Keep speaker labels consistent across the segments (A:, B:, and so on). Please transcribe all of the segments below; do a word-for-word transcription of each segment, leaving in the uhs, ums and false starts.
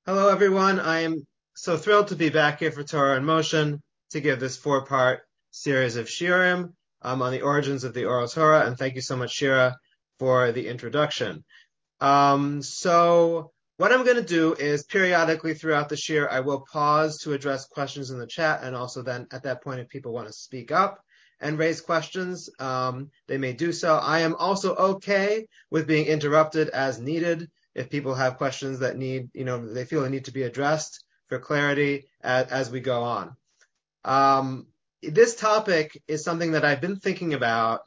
A: Hello, everyone. I am so thrilled to be back here for Torah in Motion to give this four-part series of shiurim um, on the origins of the oral Torah. And thank you so much, Shira, for the introduction. Um, so what I'm going to do is periodically throughout the shiur, I will pause to address questions in the chat. And also then at that point, if people want to speak up and raise questions, um, they may do so. I am also okay with being interrupted as needed. If people have questions that need, you know, they feel they need to be addressed for clarity as, as we go on. Um, this topic is something that I've been thinking about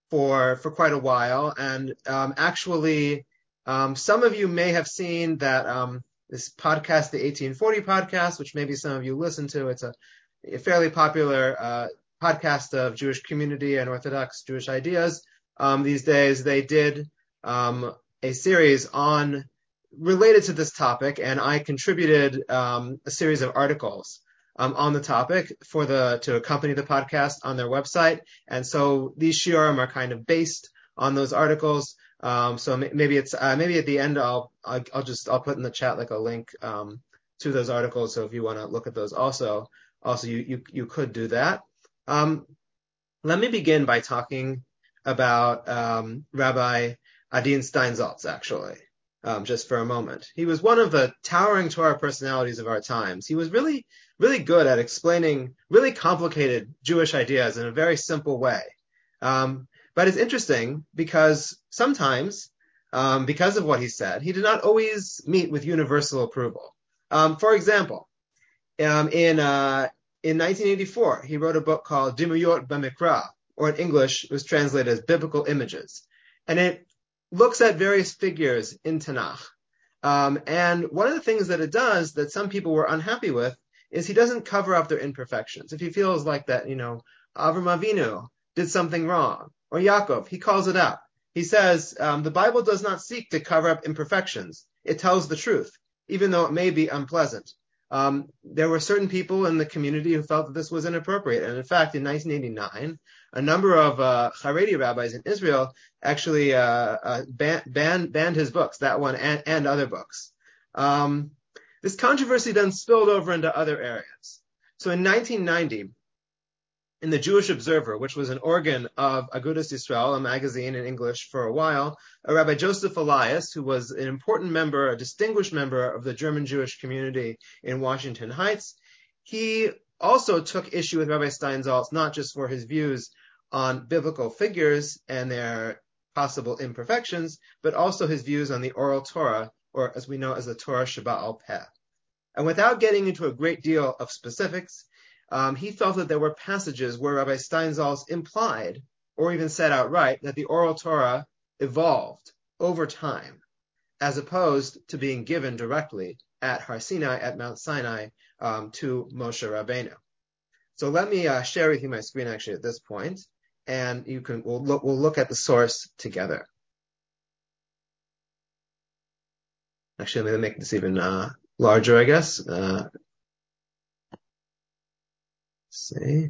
A: for for quite a while, and um, actually, um, some of you may have seen that um, this podcast, the eighteen forty podcast, which maybe some of you listen to. It's a, a fairly popular uh, podcast of Jewish community and Orthodox Jewish ideas um, these days. They did um, a series on related to this topic, and I contributed um, a series of articles um, on the topic for the to accompany the podcast on their website. And so these shiurim are kind of based on those articles. Um, so maybe it's uh, maybe at the end I'll, I'll I'll just I'll put in the chat like a link um, to those articles. So if you want to look at those, also also you you you could do that. Um, let me begin by talking about um, Rabbi Adin Steinsaltz, actually, um, just for a moment. He was one of the towering Torah personalities of our times. He was really, really good at explaining really complicated Jewish ideas in a very simple way. Um, but it's interesting because sometimes, um, because of what he said, he did not always meet with universal approval. Um, for example, um, in uh, in nineteen eighty-four, he wrote a book called Dimuyot B'Mikra, or in English, it was translated as Biblical Images. And it looks at various figures in Tanakh. Um, and one of the things that it does that some people were unhappy with is he doesn't cover up their imperfections. If he feels like that, you know, Avram Avinu did something wrong, or Yaakov, he calls it out. He says, um, the Bible does not seek to cover up imperfections. It tells the truth, even though it may be unpleasant. Um, there were certain people in the community who felt that this was inappropriate. And in fact, in nineteen eighty-nine, a number of uh, Haredi rabbis in Israel actually uh, uh, ban- ban- banned his books, that one and, and other books. Um, this controversy then spilled over into other areas. So in nineteen ninety, in the Jewish Observer, which was an organ of Agudas Yisrael, a magazine in English for a while, a Rabbi Joseph Elias, who was an important member, a distinguished member of the German Jewish community in Washington Heights, he also took issue with Rabbi Steinsaltz, not just for his views on biblical figures and their possible imperfections, but also his views on the oral Torah, or as we know as the Torah Sheba'al Peh. And without getting into a great deal of specifics, Um, he felt that there were passages where Rabbi Steinsaltz implied, or even said outright, that the oral Torah evolved over time, as opposed to being given directly at Har Sinai, at Mount Sinai, um, to Moshe Rabbeinu. So let me uh, share with you my screen actually at this point, and you can we'll look, we'll look at the source together. Actually, let me make this even uh, larger, I guess. Uh, see.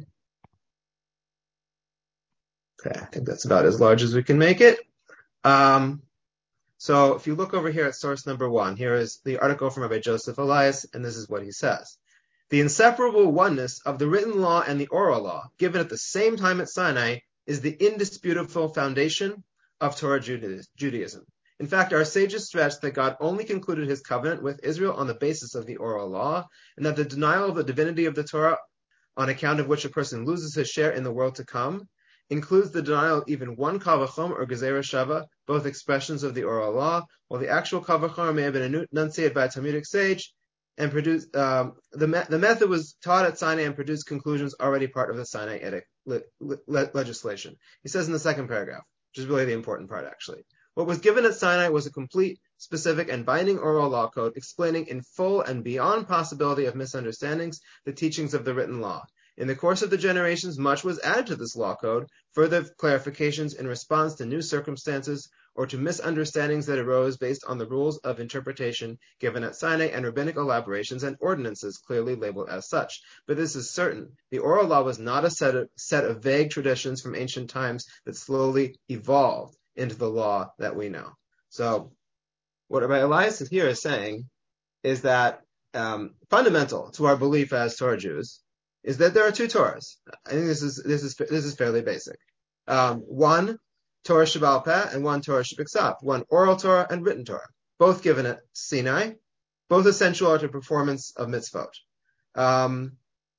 A: Okay, I think that's about as large as we can make it. Um, so if you look over here at source number one, here is the article from Rabbi Joseph Elias, and this is what he says. The inseparable oneness of the written law and the oral law, given at the same time at Sinai, is the indisputable foundation of Torah Judaism. In fact, our sages stressed that God only concluded his covenant with Israel on the basis of the oral law, and that the denial of the divinity of the Torah, on account of which a person loses his share in the world to come, includes the denial of even one kal v'chomer or gezerah shava, both expressions of the oral law, while the actual kal v'chomer may have been enunciated by a Talmudic sage, and produced um, the me- the method was taught at Sinai and produced conclusions already part of the Sinaitic le- le- legislation. He says in the second paragraph, which is really the important part actually. What was given at Sinai was a complete, specific, and binding oral law code explaining in full and beyond possibility of misunderstandings the teachings of the written law. In the course of the generations, much was added to this law code, further clarifications in response to new circumstances or to misunderstandings that arose based on the rules of interpretation given at Sinai and rabbinic elaborations and ordinances clearly labeled as such. But this is certain. The oral law was not a set of, set of vague traditions from ancient times that slowly evolved into the law that we know. So what Rabbi Elias is here is saying is that um, fundamental to our belief as Torah Jews is that there are two Torahs. I think this is this is this is fairly basic. Um, one Torah Sheba'al Peh and one Torah Shebiksav, one oral Torah and written Torah, both given at Sinai, both essential to performance of mitzvot. Um,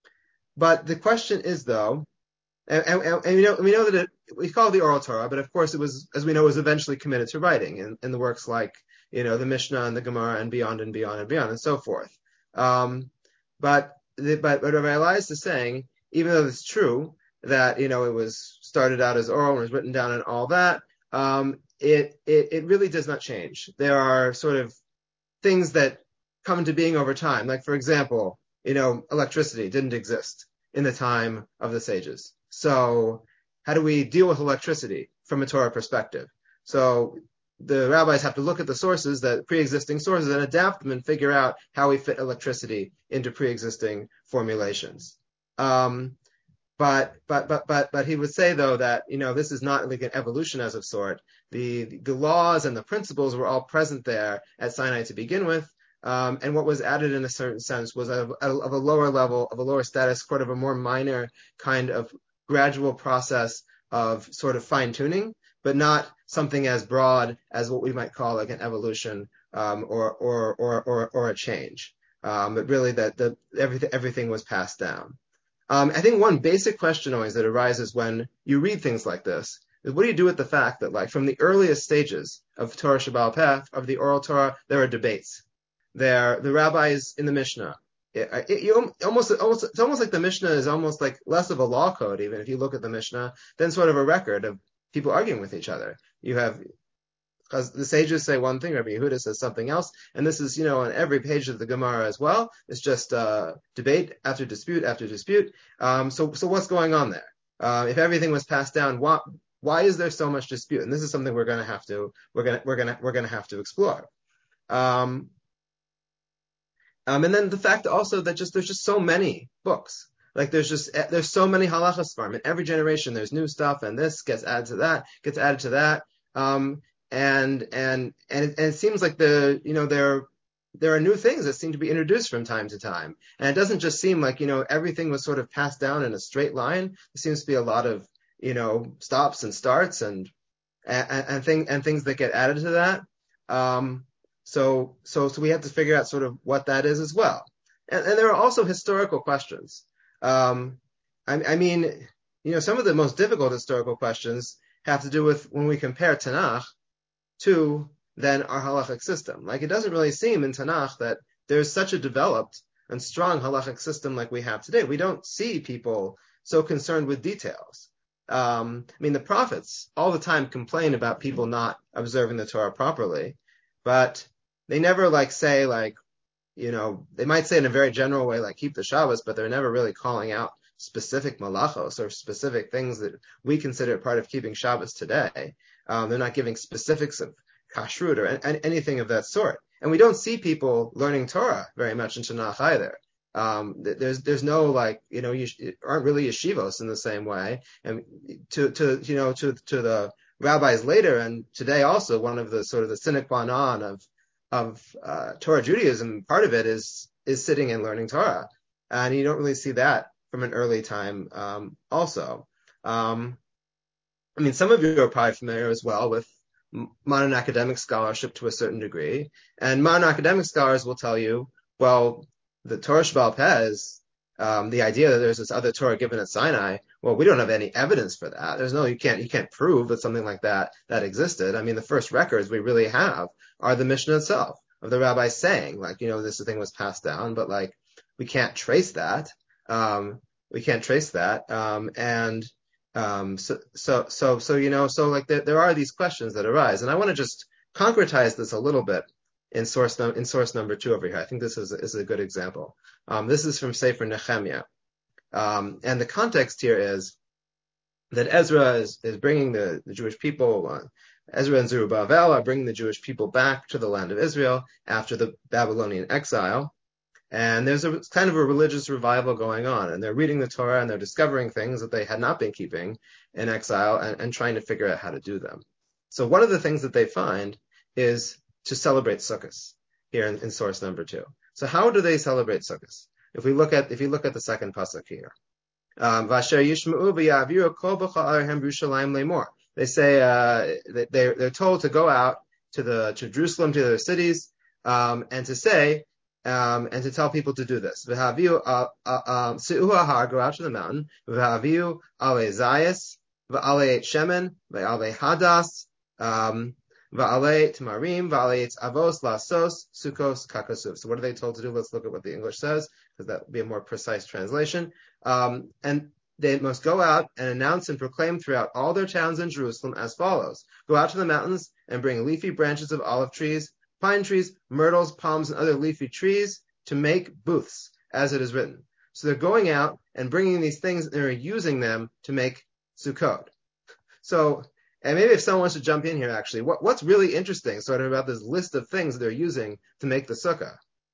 A: but the question is, though, and, and, and we know we know that it, we call it the oral Torah, but of course it was, as we know, was eventually committed to writing in, in the works like, you know, the Mishnah and the Gemara and beyond and beyond and beyond and so forth. Um, but the, but what Rabbi Elias is saying, even though it's true that, you know, it was started out as oral and was written down and all that, um, it, it it really does not change. There are sort of things that come into being over time. Like, for example, you know, electricity didn't exist in the time of the sages. So how do we deal with electricity from a Torah perspective? So the rabbis have to look at the sources, that pre-existing sources, and adapt them and figure out how we fit electricity into pre-existing formulations. Um, but but but but but he would say, though, that, you know, this is not like an evolution as of sort. The the laws and the principles were all present there at Sinai to begin with. Um, and what was added in a certain sense was of, of a lower level, of a lower status, sort of a more minor kind of gradual process of sort of fine tuning, but not something as broad as what we might call like an evolution, um, or, or, or, or, or a change. Um, but really that the, everything, everything was passed down. Um, I think one basic question always that arises when you read things like this is, what do you do with the fact that, like, from the earliest stages of Torah Sheba'al Peh, of the oral Torah, there are debates. There, the rabbis in the Mishnah, it, it, you almost, almost, it's almost like the Mishnah is almost like less of a law code, even if you look at the Mishnah, than sort of a record of people arguing with each other. You have, because the sages say one thing, Rabbi Yehuda says something else, and this is, you know, on every page of the Gemara as well. It's just uh, debate after dispute after dispute. Um, so, so what's going on there? Uh, if everything was passed down, why, why is there so much dispute? And this is something we're going to have to, we're going to, we're going to, we're going to have to explore. Um, Um, and then the fact also that just there's just so many books. Like there's just there's so many halachas farm. In every generation there's new stuff, and this gets added to that, gets added to that. Um, and and and it, and it seems like the you know there there are new things that seem to be introduced from time to time. And it doesn't just seem like, you know, everything was sort of passed down in a straight line. There seems to be a lot of, you know, stops and starts and and, and thing and things that get added to that. Um, So, so, so we have to figure out sort of what that is as well. And, and there are also historical questions. Um, I, I mean, you know, some of the most difficult historical questions have to do with when we compare Tanakh to then our halachic system. Like, it doesn't really seem in Tanakh that there's such a developed and strong halachic system like we have today. We don't see people so concerned with details. Um, I mean, the prophets all the time complain about people not observing the Torah properly, but they never like say like, you know, they might say in a very general way, like keep the Shabbos, but they're never really calling out specific malachos or specific things that we consider part of keeping Shabbos today. Um, they're not giving specifics of kashrut or an, anything of that sort. And we don't see people learning Torah very much in Tanakh either. Um, there's there's no like, you know, you aren't really yeshivos in the same way. And to to you know to to the rabbis later and today also, one of the sort of the sine qua non of of uh, Torah Judaism, part of it is is sitting and learning Torah, and you don't really see that from an early time. Um, also, um, I mean, some of you are probably familiar as well with modern academic scholarship to a certain degree, and modern academic scholars will tell you, well, the Torah Sheba'al Peh is um, the idea that there's this other Torah given at Sinai. Well, we don't have any evidence for that. There's no, you can't, you can't prove that something like that that existed. I mean, the first records we really have are the Mishnah itself of the rabbis saying, like, you know, this thing was passed down, but like, we can't trace that. Um, we can't trace that. Um, and um, so, so, so, so, you know, so like there, there are these questions that arise, and I want to just concretize this a little bit in source num- in source number two over here. I think this is is a good example. Um, this is from Sefer Nehemiah, um, and the context here is that Ezra is, is bringing the, the Jewish people. Uh, Ezra and Zerubbabel are bringing the Jewish people back to the land of Israel after the Babylonian exile, and there's a kind of a religious revival going on. And they're reading the Torah and they're discovering things that they had not been keeping in exile and, and trying to figure out how to do them. So one of the things that they find is to celebrate Sukkot. here in, in source number two. So how do they celebrate Sukkot? If we look at if you look at the second pasuk here, um, Vasher Yishma'u v'Yaviru Kol B'Chol Arehem Yerushalayim Le'mor. They say uh, they they're told to go out to the to Jerusalem, to their cities, um, and to say um, and to tell people to do this. V'Haviu Se'u Ahar, go out to the mountain. V'Haviu Ale Zayis v'Ale Shemen v'Ale Hadas. Um, Va'ale Tamarim, Va'ale Avos, Lasos, Sukos, Kakasuv. So what are they told to do? Let's look at what the English says, because that would be a more precise translation. Um, and they must go out and announce and proclaim throughout all their towns in Jerusalem as follows. Go out to the mountains and bring leafy branches of olive trees, pine trees, myrtles, palms, and other leafy trees to make booths, as it is written. So they're going out and bringing these things and they're using them to make Sukkot. So, and maybe if someone wants to jump in here, actually, what, what's really interesting sort of about this list of things they're using to make the sukkah?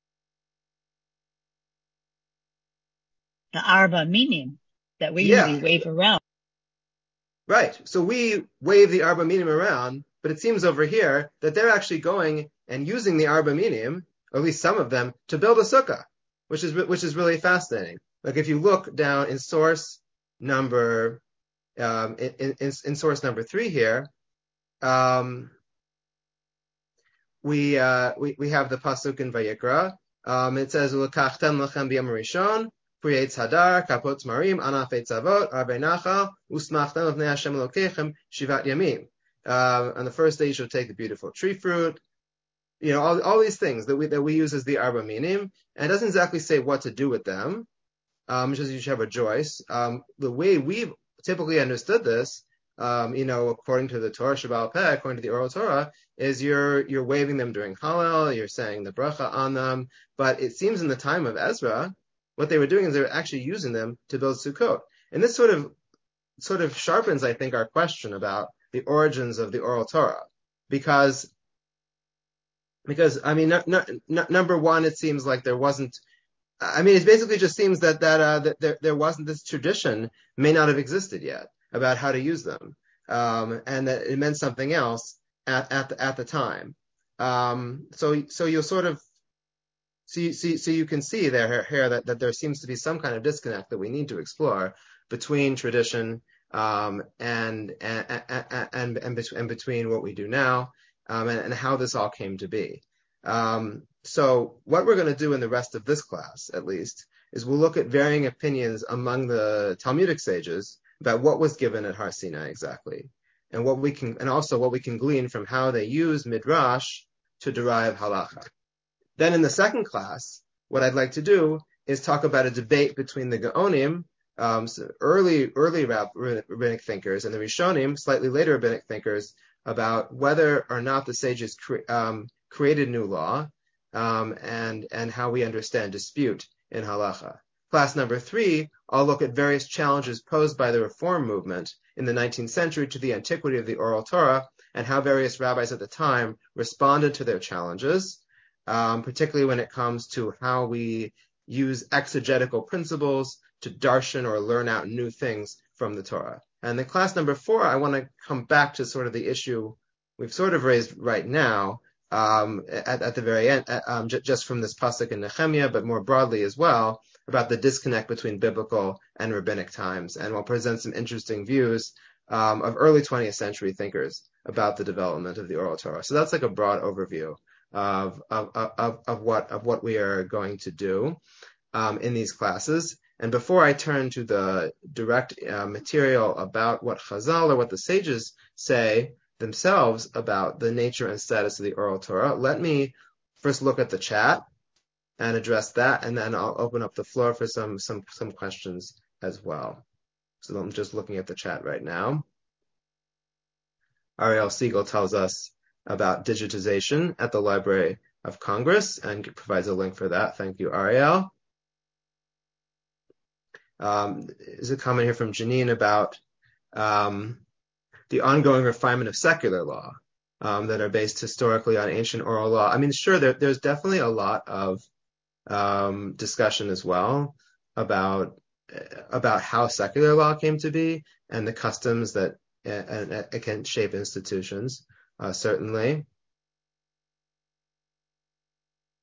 B: The arba minim that we
A: yeah.
B: usually wave around.
A: Right. So we wave the arba minim around, but it seems over here that they're actually going and using the arba minim, or at least some of them, to build a sukkah, which is which is really fascinating. Like if you look down in source number Um, in, in, in source number three here, um, we, uh, we we have the pasuk in Vayikra. Um, it says, "Ulekachtem lachem b'yom rishon, pri'etz hadar, kapot marim, anaf etzavot, arbe nachal, usmachtem avnei Hashem Elokechem shivat yamim." Uh, on the first day, you shall take the beautiful tree fruit. You know, all all these things that we that we use as the arba minim, and it doesn't exactly say what to do with them. Um, just you should have a choice. Um, the way we've typically understood this, um, you know, according to the Torah Shebaal Peh, according to the oral Torah, is you're you're waving them during Hallel, you're saying the bracha on them. But it seems in the time of Ezra, what they were doing is they were actually using them to build Sukkot. And this sort of sort of sharpens, I think, our question about the origins of the oral Torah, because because I mean, no, no, number one, it seems like there wasn't. I mean, it basically just seems that that, uh, that there, there wasn't this tradition, may not have existed yet, about how to use them, um, and that it meant something else at at the, at the time. Um, so so you'll sort of see see so you can see there here that, that there seems to be some kind of disconnect that we need to explore between tradition um, and and and and, and, and between what we do now um, and, and how this all came to be. Um, so what we're going to do in the rest of this class, at least, is we'll look at varying opinions among the Talmudic sages about what was given at Har Sinai exactly, and what we can, and also what we can glean from how they use midrash to derive halacha. Then in the second class, what I'd like to do is talk about a debate between the Gaonim, um, so early early rabbinic thinkers, and the Rishonim, slightly later rabbinic thinkers, about whether or not the sages cre- um, created new law, um, and and how we understand dispute in halacha. Class number three, I'll look at various challenges posed by the Reform movement in the nineteenth century to the antiquity of the oral Torah, and how various rabbis at the time responded to their challenges, um, particularly when it comes to how we use exegetical principles to darshan or learn out new things from the Torah. And in class number four, I want to come back to sort of the issue we've sort of raised right now, um, at, at the very end, um, j- just from this pasuk in Nehemiah, but more broadly as well, about the disconnect between biblical and rabbinic times. And we'll present some interesting views um, of early twentieth century thinkers about the development of the oral Torah. So that's like a broad overview of of, of, of what of what we are going to do um, in these classes. And before I turn to the direct uh, material about what Chazal or what the sages say themselves about the nature and status of the oral Torah, let me first look at the chat and address that, and then I'll open up the floor for some some some questions as well. So I'm just looking at the chat right now. Ariel Siegel tells us about digitization at the Library of Congress and provides a link for that. Thank you, Ariel. Um, there's a comment here from Janine about um, the ongoing refinement of secular law um, that are based historically on ancient oral law. I mean, sure, there, there's definitely a lot of um, discussion as well about about how secular law came to be and the customs that and, and it can shape institutions, uh, certainly.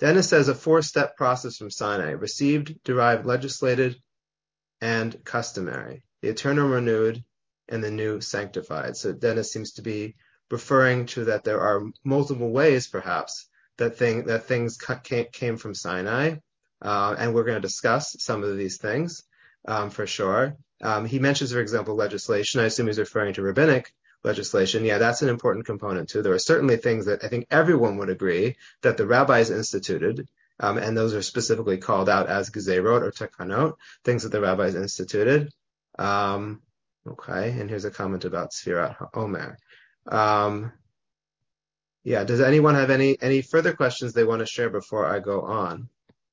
A: Dennis says a four-step process from Sinai: received, derived, legislated, and customary. The eternal renewed and the new sanctified. So Dennis seems to be referring to that there are multiple ways, perhaps, that thing that things came, came from Sinai, uh, and we're going to discuss some of these things um, for sure. Um, he mentions, for example, legislation. I assume he's referring to rabbinic legislation. Yeah, that's an important component too. There are certainly things that I think everyone would agree that the rabbis instituted, um, and those are specifically called out as gezerot or takanot, things that the rabbis instituted. Um, okay, and here's a comment about Sfirat HaOmer. Um, yeah, does anyone have any any further questions they want to share before I go on?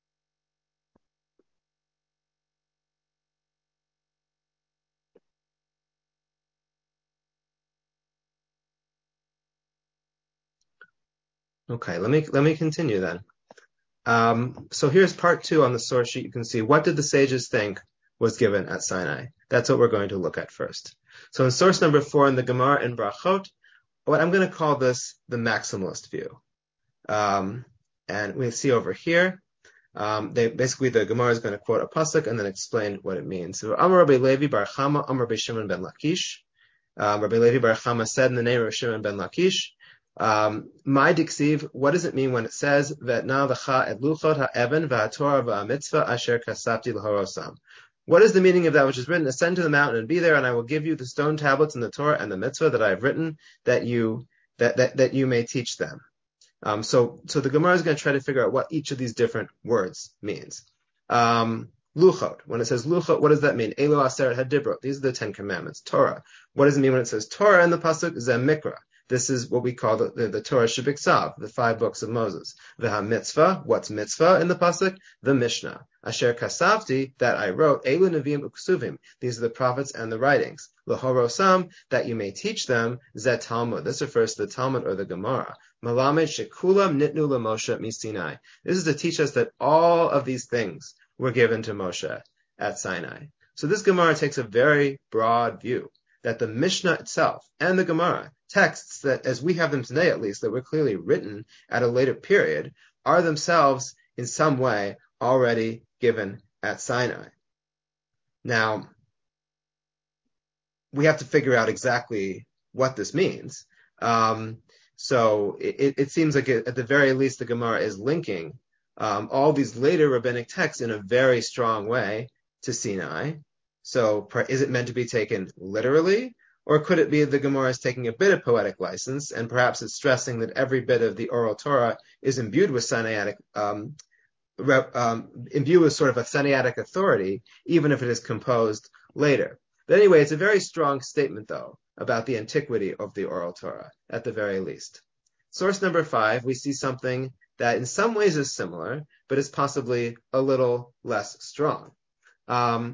A: Okay, let me let me continue then. Um, so here's part two on the source sheet. You can see, what did the sages think was given at Sinai? That's what we're going to look at first. So in source number four in the Gemara in Brachot, what I'm going to call this the maximalist view. Um, and we see over here, um, they basically the Gemara is going to quote a pasuk and then explain what it means. So Amar Rabbi Levi bar Chama, Amar Rabbi Shimon ben Lakish. Um, Rabbi Levi bar Chama said in the name of Shimon ben Lakish, Um, my diksiv, what does it mean when it says that now v'cha et luchot ha'evan v'hatorah v'hamitzvah asher kasapti l'horosam? What is the meaning of that which is written? Ascend to the mountain and be there, and I will give you the stone tablets and the Torah and the mitzvah that I have written, that you that that, that you may teach them. Um, so so the Gemara is going to try to figure out what each of these different words means. Um, Luchot, when it says luchot, what does that mean? Elo aseret hadibrot. These are the Ten Commandments. Torah. What does it mean when it says Torah in the pasuk? Zeh mikra. This is what we call the, the, the Torah Shebiksav, the five books of Moses. V'ha mitzvah, what's mitzvah in the pasuk? The Mishnah. Asher kasavti, that I wrote. Elu neviim uksuvim. These are the prophets and the writings. L'horosam, that you may teach them. Zeh Talmud. This refers to the Talmud or the Gemara. Malamed shekulam nitnu leMoshe miSinai. This is to teach us that all of these things were given to Moshe at Sinai. So this Gemara takes a very broad view that the Mishnah itself and the Gemara, texts that, as we have them today at least, that were clearly written at a later period, are themselves in some way already given at Sinai. Now, we have to figure out exactly what this means. Um, so it, it seems like it, at the very least the Gemara is linking um, all these later rabbinic texts in a very strong way to Sinai. So is it meant to be taken literally? Or could it be the Gemara is taking a bit of poetic license, and perhaps it's stressing that every bit of the oral Torah is imbued with Sinaitic, um, um, imbued with sort of a Sinaitic authority, even if it is composed later. But anyway, it's a very strong statement, though, about the antiquity of the oral Torah, at the very least. Source number five, we see something that in some ways is similar, but is possibly a little less strong. Um,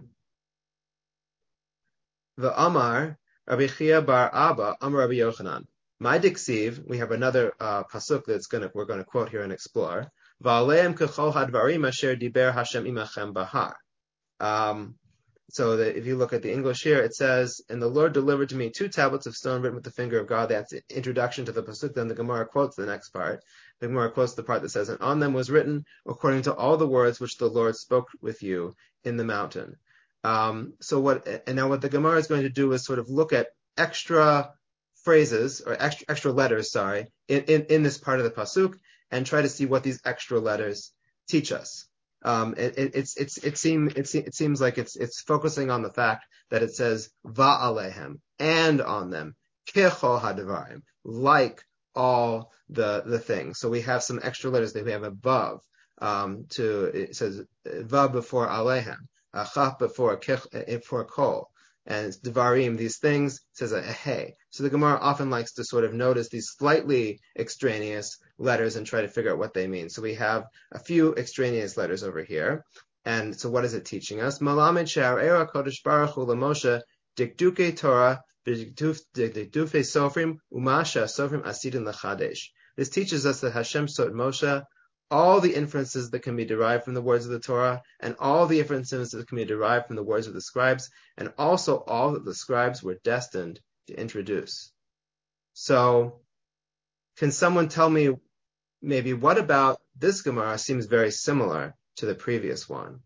A: the Amar, Rabbi Chia bar Abba, Amar Rabbi Yochanan. My diksiv, we have another uh, pasuk that's gonna we're going to quote here and explore. Va'aleim kechol hadvarim asher diber Hashem imachem bahar. Um, so that if you look at the English here, it says, "And the Lord delivered to me two tablets of stone written with the finger of God." That's the introduction to the pasuk. Then the Gemara quotes the next part. The Gemara quotes the part that says, "And on them was written according to all the words which the Lord spoke with you in the mountain." Um, so what, and now what the Gemara is going to do is sort of look at extra phrases or extra, extra letters, sorry, in, in, in this part of the pasuk and try to see what these extra letters teach us. Um, it, it, it's, it's, it seem, it, it seems like it's, it's focusing on the fact that it says va'alehem, and on them, kechol hadvarim, like all the, the things. So we have some extra letters that we have above, um, to, it says vav before alehem. Chaf before for kol, and devarim, these things, says a hey. So the Gemara often likes to sort of notice these slightly extraneous letters and try to figure out what they mean. So we have a few extraneous letters over here. And so what is it teaching us? Malamed she'ar'era kodesh baruch hu l'Moshe dikduke Torah v'dikdufe sofrim umasha sofrim asidin l'chadesh. This teaches us that Hashem taught Moshe all the inferences that can be derived from the words of the Torah, and all the inferences that can be derived from the words of the scribes, and also all that the scribes were destined to introduce. So, can someone tell me maybe what about this Gemara seems very similar to the previous one.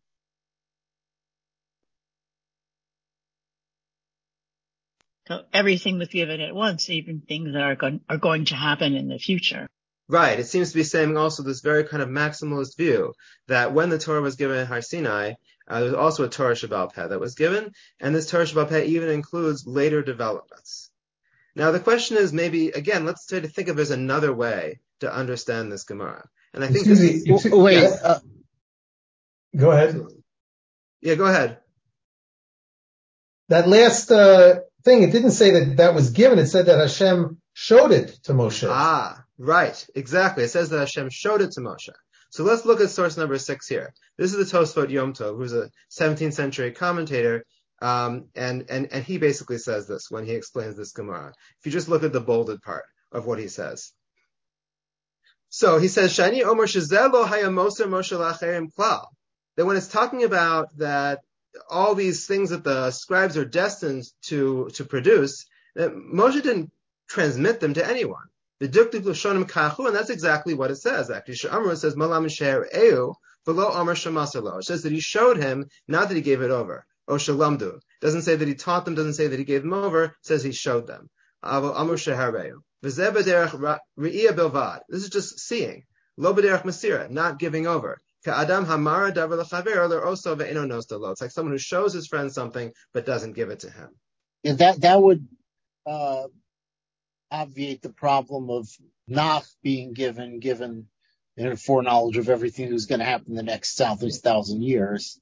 B: So everything was given at once, even things that are going, are going to happen in the future.
A: Right. It seems to be saying also this very kind of maximalist view that when the Torah was given at Har Sinai, uh, there was also a Torah Shebaal Peh that was given, and this Torah Shebaal Peh even includes later developments. Now the question is maybe, again, let's try to think of as another way to understand this Gemara. And I think
C: Excuse
A: this
C: me.
A: is...
C: Excuse,
B: Wait.
C: yes.
B: Uh,
C: Go ahead.
A: Yeah, go ahead.
C: That last uh, thing, it didn't say that that was given. It said that Hashem showed it to Moshe.
A: Ah, right. Exactly. It says that Hashem showed it to Moshe. So let's look at source number six here. This is the Tosfot Yom Tov, who's a seventeenth century commentator, um, and, and, and he basically says this when he explains this Gemara. If you just look at the bolded part of what he says. So he says, Shani Omer Shezeh lo haya moser Moshe lacherim klal. That when it's talking about that all these things that the scribes are destined to, to produce, that Moshe didn't transmit them to anyone. The Duktiv Lashonim Kachu, and that's exactly what it says, actually. Sha'amru says, Malam Sheher Eu, V'lo Omer Shamasalo. It says that he showed him, not that he gave it over. O Shalamdu. Doesn't say that he taught them, doesn't say that he gave them over, it says he showed them. Avo Omer Sheher Eu. V'zeh b'derech Re'iyah Bilvad. This is just seeing. Lo b'derech Masira, not giving over. Ka'adam hamara davar l'chaver l'oso ve'eno nostalo. It's like someone who shows his friend something, but doesn't give it to him.
D: Yeah, that, that would, uh, obviate the problem of Nach being given, given you know, foreknowledge of everything that's going to happen in the next thousand years.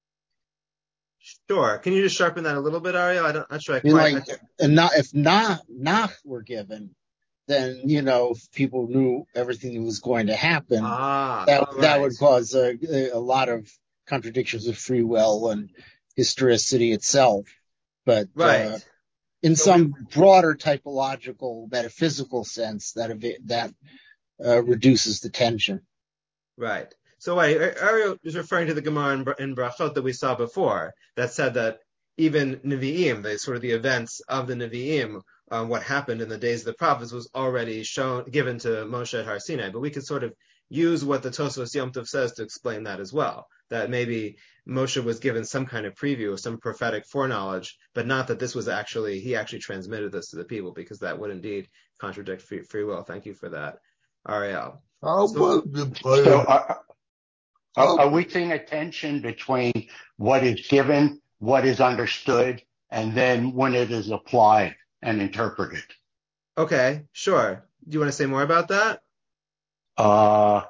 A: Sure. Can you just sharpen that a little bit, Ariel? I don't, I'm not sure I
D: I mean,
A: quite...
D: like, and not, if Nach, Nach were given, then, you know, if people knew everything that was going to happen,
A: ah,
D: that,
A: right.
D: that would cause a, a lot of contradictions of free will and historicity itself. But,
A: right.
D: uh, in
A: so
D: some
A: we,
D: broader typological, metaphysical sense, that that uh, reduces the tension.
A: Right. So wait, Ariel is referring to the Gemara in, in Brachot that we saw before that said that even Nevi'im, the sort of the events of the Nevi'im, um, what happened in the days of the prophets was already shown, given to Moshe at Har Sinai. But we could sort of use what the Tosfos Yom Tov says to explain that as well. That maybe Moshe was given some kind of preview of some prophetic foreknowledge, but not that this was actually, he actually transmitted this to the people, because that would indeed contradict free, free will. Thank you for that, Ariel.
E: How so, so are, are, are we seeing a tension between what is given, what is understood, and then when it is applied and interpreted?
A: Okay, sure. Do you want to say more about that?
E: Uh,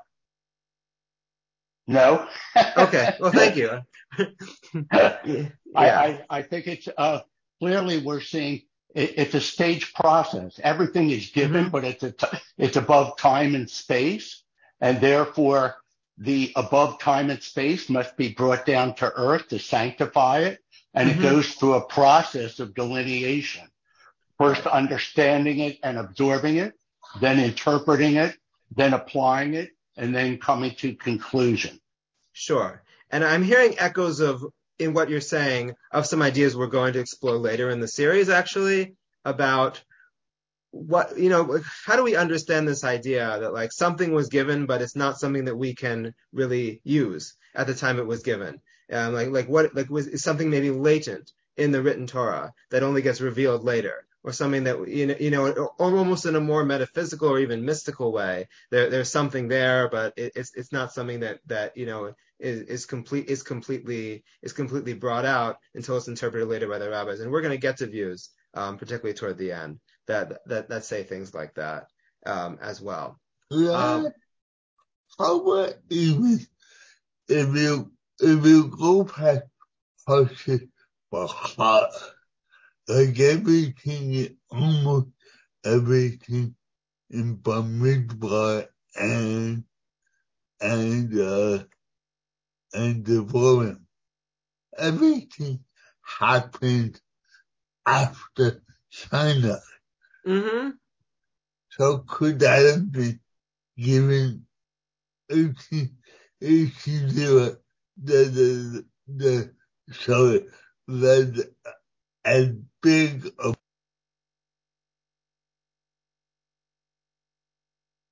E: no.
A: Okay, well, thank you.
E: yeah. I, I, I think it's, uh, clearly we're seeing it, it's a stage process. Everything is given, mm-hmm. but it's a t- it's above time and space, and therefore the above time and space must be brought down to earth to sanctify it, and mm-hmm. it goes through a process of delineation. First understanding it and absorbing it, then interpreting it, then applying it, and then coming to conclusion.
A: Sure. And I'm hearing echoes of, in what you're saying, of some ideas we're going to explore later in the series, actually, about what, you know, how do we understand this idea that like something was given, but it's not something that we can really use at the time it was given? Um, like, like what, like was is something maybe latent in the written Torah that only gets revealed later? Or something that, you know, you know, almost in a more metaphysical or even mystical way, there, there's something there, but it, it's it's not something that, that you know is, is complete is completely is completely brought out until it's interpreted later by the rabbis. And we're going to get to views, um, particularly toward the end, that that that say things like that um, as well.
F: Yeah.
A: Um,
F: How about even if you if you go past Pasuk Bachat? Like everything, almost everything in Bamidbar and, and, uh, and Devarim, everything happened after Sinai.
A: mm-hmm.
F: So could that have been given eighteen, eighteen zero, the, the, the, sorry, the, as big of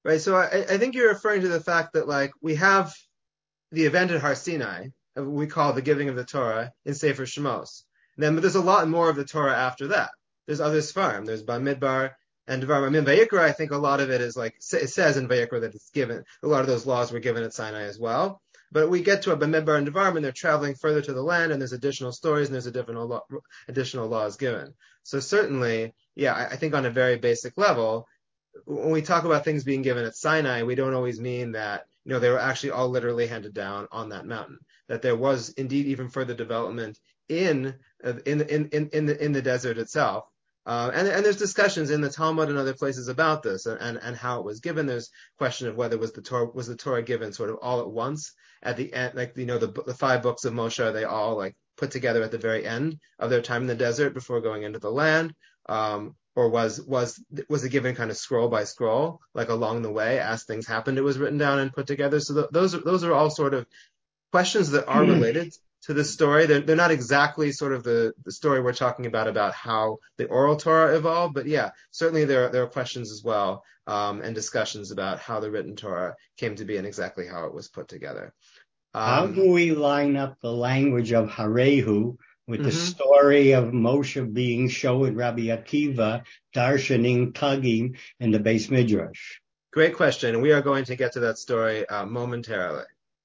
A: Right. So I, I think you're referring to the fact that like we have the event at Har Sinai, we call the giving of the Torah in Sefer Shemos. Then, but there's a lot more of the Torah after that. There's other Sfarim. There's Bamidbar and Devarim. I mean, Vayikra, I think a lot of it is like, it says in Vayikra that it's given. A lot of those laws were given at Sinai as well. But we get to a Bamidbar and Devarim and they're traveling further to the land and there's additional stories and there's additional, additional laws given. So certainly, yeah, I, I think on a very basic level, when we talk about things being given at Sinai, we don't always mean that, you know, they were actually all literally handed down on that mountain. That there was indeed even further development in in in in, in the in the desert itself. Uh, and, and there's discussions in the Talmud and other places about this and, and how it was given. There's question of whether was the Torah was the Torah given sort of all at once at the end, like, you know, the, the five books of Moshe, are they all like put together at the very end of their time in the desert before going into the land? Um, or was was was it given kind of scroll by scroll, like along the way as things happened, it was written down and put together? So th- those are, those are all sort of questions that are related to this story. They're, they're not exactly sort of the, the story we're talking about, about how the oral Torah evolved, but yeah, certainly there, there are questions as well, um, and discussions about how the written Torah came to be and exactly how it was put together. Um,
G: how do we line up the language of Harehu with the
A: mm-hmm.
G: story of Moshe being showed Rabbi Akiva, darshaning, tugging in the Beis Midrash?
A: Great question, and we are going to get to that story uh, momentarily.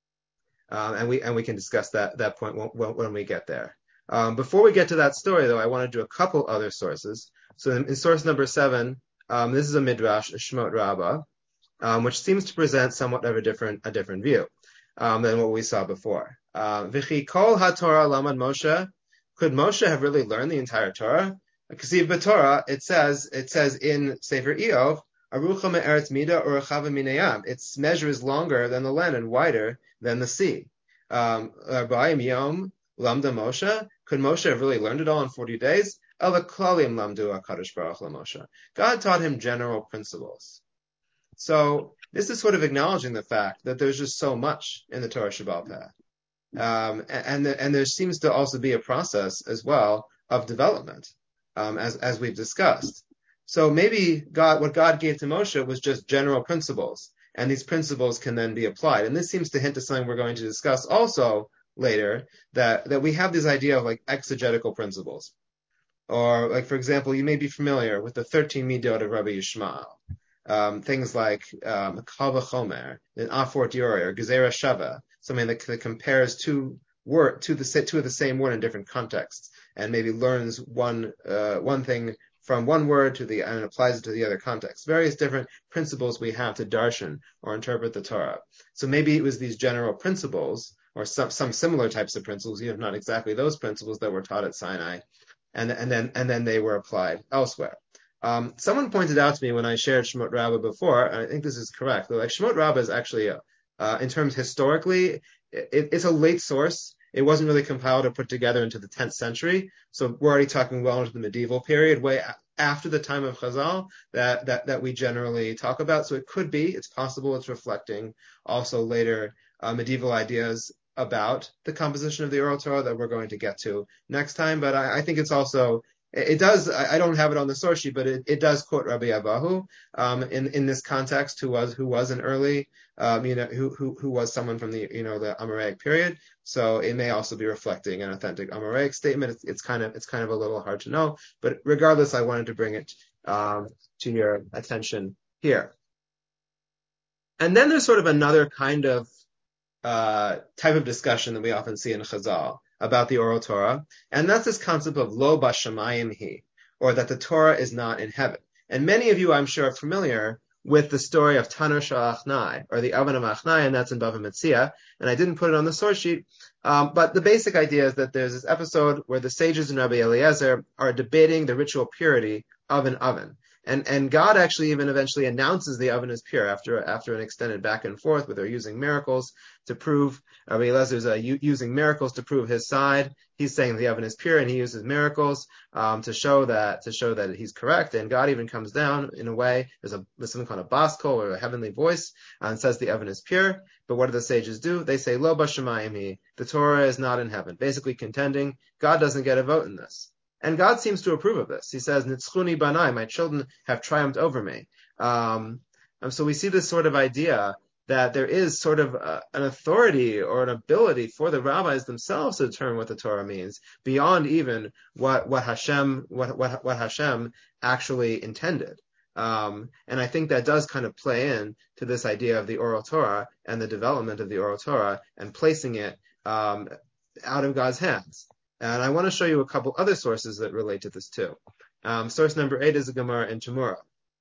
A: Um, and we and we can discuss that that point when, when we get there. Um, before we get to that story, though, I want to do a couple other sources. So in, in source number seven, um, this is a midrash, a Shemot Rabbah, um, which seems to present somewhat of a different a different view um, than what we saw before. V'chi kol haTorah lamad Moshe. Could Moshe have really learned the entire Torah? Kasiv b'Torah, it says it says in Sefer Eov, Arucha me'eretz mida urachava minayam. Its measure is longer than the land and wider than the sea. Um, Arba'im yom lamda Moshe. Could Moshe have really learned it all in forty days? Ela klalim lamdu HaKadosh Baruch LaMoshe. God taught him general principles. So this is sort of acknowledging the fact that there's just so much in the Torah Shebaal Peh. Um, and, and, and there seems to also be a process as well of development, um, as, as we've discussed. So maybe God, what God gave to Moshe was just general principles, and these principles can then be applied. And this seems to hint to something we're going to discuss also later, that, that we have this idea of like exegetical principles. Or like, for example, you may be familiar with the thirteen midot of Rabbi Yishmael. Um, things like, um, Kal v'chomer, an Afort Yori, or Gezerah Shava, something that, that compares two word, to the, two of the same word in different contexts, and maybe learns one, uh, one thing from one word to the, and applies it to the other context. Various different principles we have to darshan or interpret the Torah. So maybe it was these general principles, or some, some similar types of principles, even if not exactly those principles that were taught at Sinai, and, and then, and then they were applied elsewhere. Um, someone pointed out to me when I shared Shemot Rabbah before, and I think this is correct, that like Shemot Rabbah is actually, a, uh, in terms historically, it, it's a late source. It wasn't really compiled or put together into the tenth century. So we're already talking well into the medieval period, way after the time of Chazal, that, that, that we generally talk about. So it could be, it's possible it's reflecting also later uh, medieval ideas about the composition of the oral Torah that we're going to get to next time. But I, I think it's also, it does, I don't have it on the source sheet, but it, it does quote Rabbi Abahu, um, in, in this context, who was, who was an early, um, you know, who, who, who was someone from the, you know, the Amoraic period. So it may also be reflecting an authentic Amoraic statement. It's, it's kind of, it's kind of a little hard to know, but regardless, I wanted to bring it, um, to your attention here. And then there's sort of another kind of, uh, type of discussion that we often see in Chazal about the oral Torah, and that's this concept of lo bashamayim hi, or that the Torah is not in heaven. And many of you, I'm sure, are familiar with the story of Tanur Shel Achnai, or the Oven of Achnai, and that's in Bava Metzia, and I didn't put it on the source sheet, um, but the basic idea is that there's this episode where the sages and Rabbi Eliezer are debating the ritual purity of an oven. And, and God actually even eventually announces the oven is pure after, after an extended back and forth where they're using miracles to prove, Rabbi Eliezer uh, u- using miracles to prove his side. He's saying the oven is pure, and he uses miracles, um, to show that, to show that he's correct. And God even comes down in a way, there's a, there's something called a bas kol, or a heavenly voice, uh, and says the oven is pure. But what do the sages do? They say, lo bashamayim hi, the Torah is not in heaven, basically contending God doesn't get a vote in this. And God seems to approve of this. He says, Nitzchuni banai, my children have triumphed over me. Um, Um, so we see this sort of idea that there is sort of a, an authority or an ability for the rabbis themselves to determine what the Torah means, beyond even what, what Hashem what, what, what Hashem actually intended. Um, and I think that does kind of play in to this idea of the oral Torah and the development of the oral Torah and placing it um, out of God's hands. And I want to show you a couple other sources that relate to this too. Um, source number eight is the Gemara in Temurah.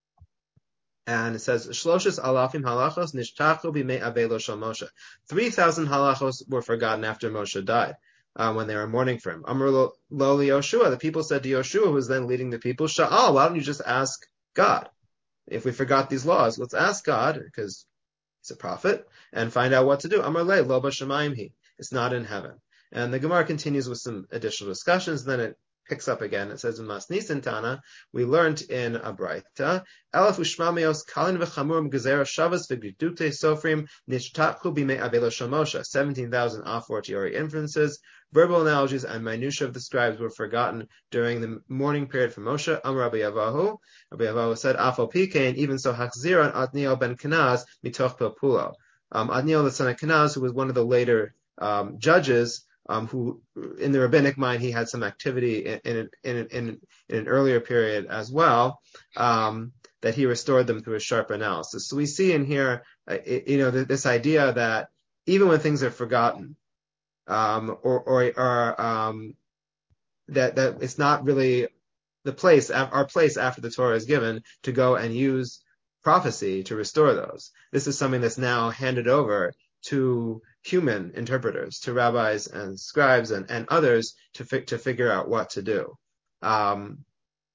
A: And it says, Shloshes alafim halachos nishtachu b'mei avelo shel Moshe. Three thousand halachos were forgotten after Moshe died, uh, when they were mourning for him. Amar lo li Yoshua, the people said to Yoshua, who was then leading the people, Sha'al, why don't you just ask God? If we forgot these laws, let's ask God, because he's a prophet, and find out what to do. Amar le, lo b'shamayim hi. It's not in heaven. And the Gemara continues with some additional discussions, then it picks up again. It says in Masnisin Tana, we learned in a Braita, Elef u'shmameos kalin v'chamurim gezerah shavas v'gidute sofrim nishtachu b'mei avelo shel Moshe. seventeen thousand a fortiori inferences, verbal analogies, and minutiae of the scribes were forgotten during the mourning period for Moshe. Amar Rabbi Yavahu, Rabbi Yavahu said, Afal pikein, even so Hachziran Adniel ben Kenaz mitoch pilpulo. Um, Adniel, the son of Kenaz, who was one of the later um, judges, Um, who, in the rabbinic mind, he had some activity in in, in, in, in an earlier period as well, um, that he restored them through a sharp analysis. So we see in here, uh, it, you know, th- this idea that even when things are forgotten, um, or, or, or um, that that it's not really the place, our place after the Torah is given, to go and use prophecy to restore those. This is something that's now handed over to human interpreters, to rabbis and scribes and, and others to fi- to figure out what to do. Um,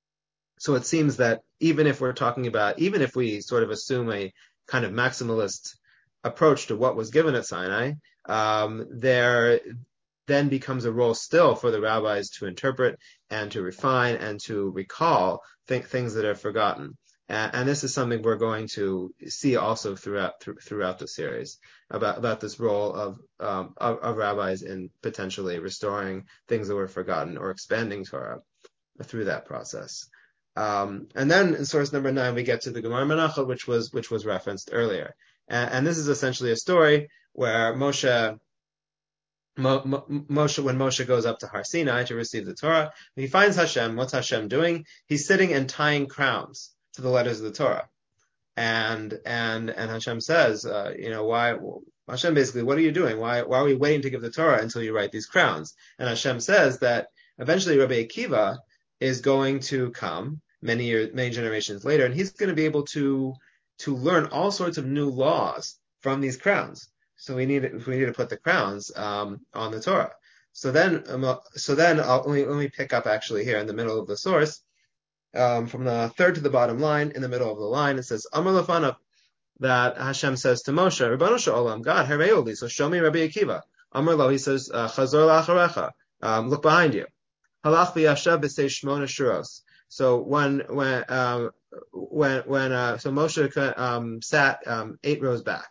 A: so it seems that even if we're talking about, even if we sort of assume a kind of maximalist approach to what was given at Sinai, um, there then becomes a role still for the rabbis to interpret and to refine and to recall th- things that are forgotten. And, and this is something we're going to see also throughout th- throughout the series about, about this role of, um, of of rabbis in potentially restoring things that were forgotten or expanding Torah through that process. Um, and then in source number nine we get to the Gemara Menachot, which was which was referenced earlier. And, and this is essentially a story where Moshe. Mo, Mo, Moshe, when Moshe goes up to Har Sinai to receive the Torah, he finds Hashem. What's Hashem doing? He's sitting and tying crowns to the letters of the Torah, and and and Hashem says, uh, you know, why? Hashem basically, what are you doing? Why why are we waiting to give the Torah until you write these crowns? And Hashem says that eventually Rabbi Akiva is going to come many years, many generations later, and he's going to be able to to learn all sorts of new laws from these crowns. So we need we need to put the crowns um, on the Torah. So then, um, so then I'll, let me let me pick up actually here in the middle of the source, um, from the third to the bottom line. In the middle of the line, it says Amar Lefanav, that Hashem says to Moshe, Ribono shel Olam, God, Hareoli, so show me Rabbi Akiva. Amar Lo, he says, Chazor la'acharecha, um, look behind you. Halach v'yashav b'sei shmona shuros. So when when um, when when uh, so Moshe um, sat um, eight rows back.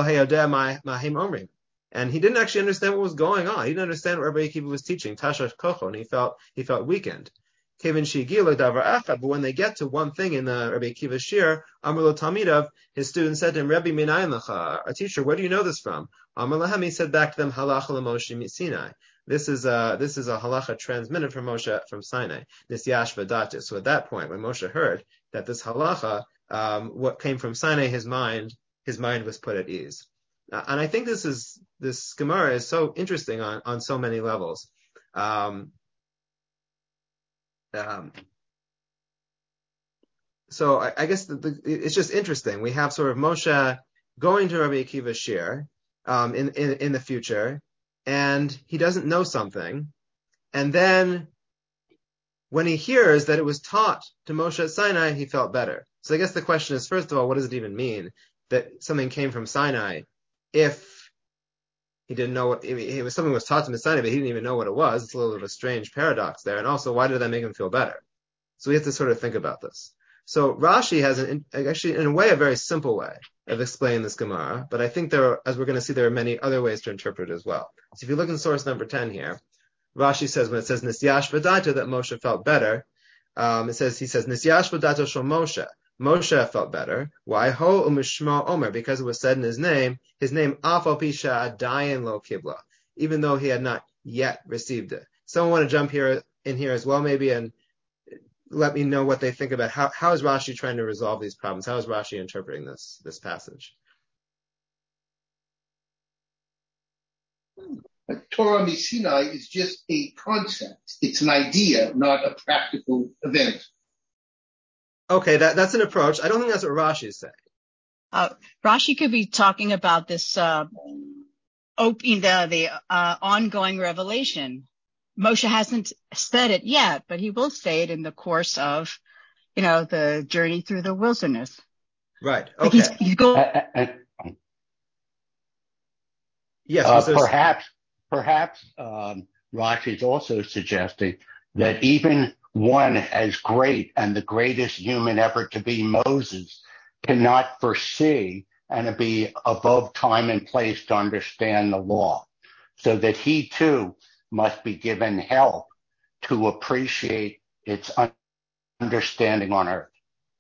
A: And he didn't actually understand what was going on. He didn't understand what Rabbi Akiva was teaching. Tashash kocho, and he felt he felt weakened. But when they get to one thing in the Rabbi Akiva shir, Amar lo Talmidav, his student said to him, Rabbi minayin lecha, our teacher, where do you know this from? Amar lahem, he said back to them, halacha l'Moshe Sinai. This is a this is a halacha transmitted from Moshe from Sinai. Nisyash v'datis. So at that point, when Moshe heard that this halacha, um, what came from Sinai, his mind. His mind was put at ease. Uh, and I think this is, this Gemara is so interesting on, on so many levels. Um, um, so I, I guess the, the, it's just interesting. We have sort of Moshe going to Rabbi Akiva's shir, um, in, in, in the future, and he doesn't know something. And then when he hears that it was taught to Moshe at Sinai, he felt better. So I guess the question is, first of all, what does it even mean that something came from Sinai if he didn't know what, it was something was taught to him in Sinai, but he didn't even know what it was? It's a little bit of a strange paradox there. And also, why did that make him feel better? So we have to sort of think about this. So Rashi has an, actually, in a way, a very simple way of explaining this Gemara, but I think there are, as we're going to see, there are many other ways to interpret it as well. So if you look in source number ten here, Rashi says, when it says Nisyash v'dato, that Moshe felt better, um, it says, he says, Nisyash v'dato shel Moshe. Moshe felt better. Why? Ho umishmo omer, because it was said in his name, his name af al pi she'adayin lo kibla, even though he had not yet received it. Someone want to jump here in here as well, maybe, and let me know what they think about how how is Rashi trying to resolve these problems? How is Rashi interpreting this this passage?
H: Torah Misinai is just a concept. It's an idea, not a practical event.
A: Okay, that, that's an approach. I don't think that's what Rashi is saying.
B: Uh, Rashi could be talking about this, uh, opening the, the, uh, ongoing revelation. Moshe hasn't said it yet, but he will say it in the course of, you know, the journey through the wilderness.
A: Right. Okay.
B: Like he's, he's going.
E: Uh, uh,
A: yes.
E: Uh,
A: there...
E: Perhaps, perhaps um, Rashi is also suggesting that even one as great and the greatest human ever to be, Moses, cannot foresee and be above time and place to understand the law, so that he too must be given help to appreciate its understanding on earth.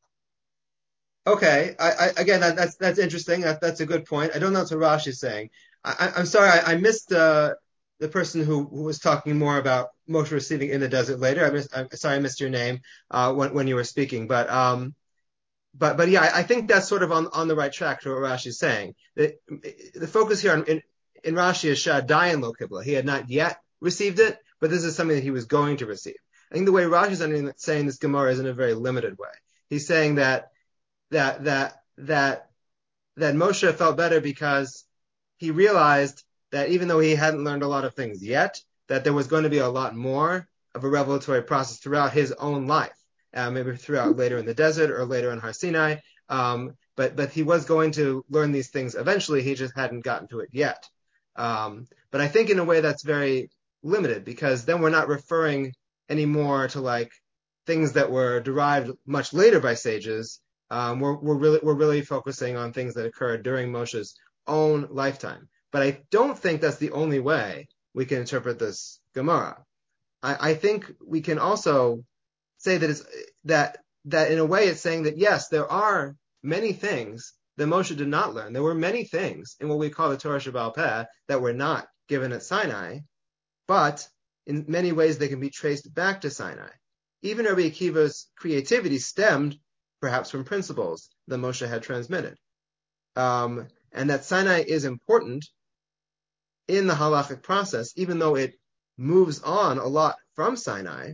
A: Okay. I, I, again, that, that's that's interesting. That, that's a good point. I don't know what Rashi is saying. I, I'm sorry, I, I missed uh, the person who, who was talking more about Moshe receiving in the desert later. I missed, I'm sorry, I missed your name uh, when, when you were speaking. But um, but but yeah, I, I think that's sort of on, on the right track to what Rashi is saying. The, the focus here on, in, in Rashi is Shadayan lo kibla. He had not yet received it, but this is something that he was going to receive. I think the way Rashi is saying this Gemara is in a very limited way. He's saying that that that that that Moshe felt better because he realized that even though he hadn't learned a lot of things yet, that there was going to be a lot more of a revelatory process throughout his own life, uh, maybe throughout later in the desert or later in Har Sinai. Um, but but he was going to learn these things eventually. He just hadn't gotten to it yet. Um, but I think in a way that's very limited, because then we're not referring anymore to like things that were derived much later by sages. Um, we're, we're really we're really focusing on things that occurred during Moshe's own lifetime. But I don't think that's the only way we can interpret this Gemara. I, I think we can also say that it's that that in a way it's saying that yes, there are many things that Moshe did not learn. There were many things in what we call the Torah Shebaal Peh that were not given at Sinai, but in many ways they can be traced back to Sinai. Even Rabbi Akiva's creativity stemmed perhaps from principles that Moshe had transmitted. Um, and that Sinai is important in the halachic process, even though it moves on a lot from Sinai.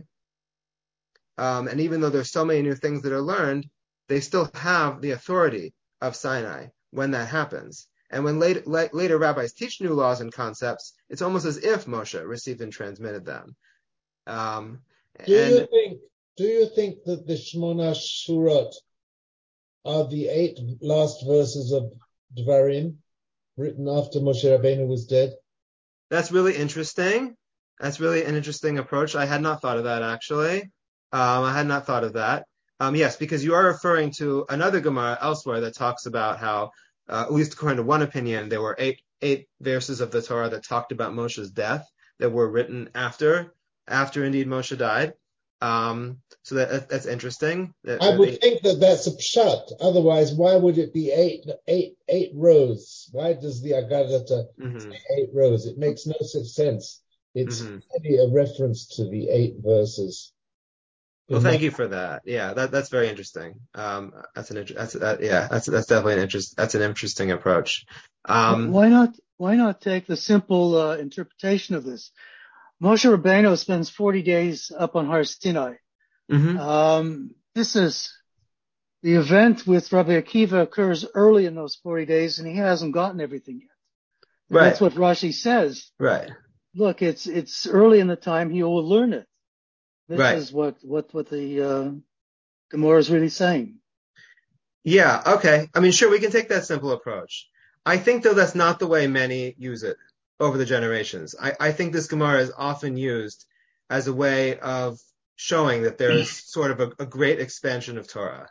A: Um, and even though there's so many new things that are learned, they still have the authority of Sinai when that happens. And when later, la- later rabbis teach new laws and concepts, it's almost as if Moshe received and transmitted them. Um,
C: do
A: and,
C: you think? Do you think that the Shmona Shurot are the eight last verses of Dvarim, written after Moshe Rabbeinu was dead?
A: That's really interesting. That's really an interesting approach. I had not thought of that, actually. Um, I had not thought of that. Um, yes, because you are referring to another Gemara elsewhere that talks about how, uh, at least according to one opinion, there were eight eight verses of the Torah that talked about Moshe's death that were written after, after indeed Moshe died. Um, so that that's interesting. That,
C: I would
A: they,
C: think that that's a pshat. Otherwise, why would it be eight, eight, eight rows? Why does the Agadah
A: mm-hmm.
C: say eight rows? It makes no such sense. It's
A: mm-hmm.
C: really a reference to the eight verses.
A: Well, thank you for that. Yeah, that that's very interesting. Um, that's an that's that, yeah, that's that's definitely an interest. That's an interesting approach. Um,
I: why not? Why not take the simple uh, interpretation of this? Moshe Rabbeinu spends forty days up on Har Sinai.
A: mm-hmm.
I: Um, this is the event with Rabbi Akiva occurs early in those forty days, and he hasn't gotten everything yet. And
A: right.
I: That's what Rashi says.
A: Right.
I: Look, it's it's early in the time he will learn it. This
A: right.
I: is what what what the uh, Gemara is really saying.
A: Yeah. Okay. I mean, sure, we can take that simple approach. I think, though, that's not the way many use it over the generations. I, I think this Gemara is often used as a way of showing that there is sort of a, a great expansion of Torah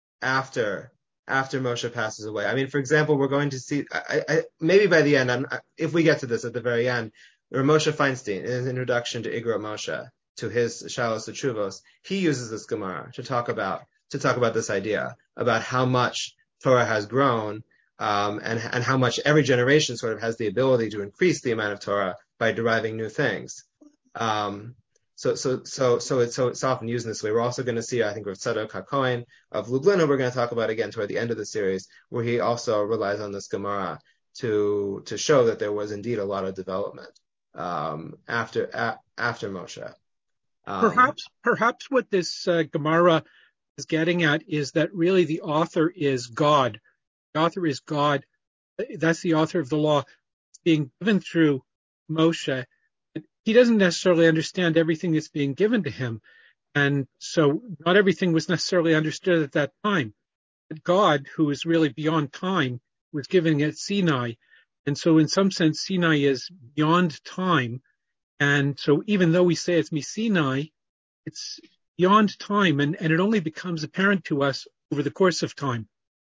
A: after after Moshe passes away. I mean, for example, we're going to see, I, I, maybe by the end, I'm, if we get to this at the very end, Moshe Feinstein, in his introduction to Igrot Moshe, to his Shalos Teshuvos, he uses this Gemara to talk about to talk about this idea, about how much Torah has grown, um, and, and how much every generation sort of has the ability to increase the amount of Torah by deriving new things. Um, so, so, so, so it's, so it's often used in this way. We're also going to see, I think, Rav Tzadok HaKohen of Lublin, we're going to talk about again toward the end of the series, where he also relies on this Gemara to, to show that there was indeed a lot of development, um, after, a, after Moshe. Um,
J: perhaps, perhaps what this uh, Gemara is getting at is that really the author is God. The author is God. That's the author of the law. It's being given through Moshe. He doesn't necessarily understand everything that's being given to him. And so not everything was necessarily understood at that time. But God, who is really beyond time, was giving it Sinai. And so in some sense, Sinai is beyond time. And so even though we say it's Sinai, it's beyond time, and, and it only becomes apparent to us over the course of time.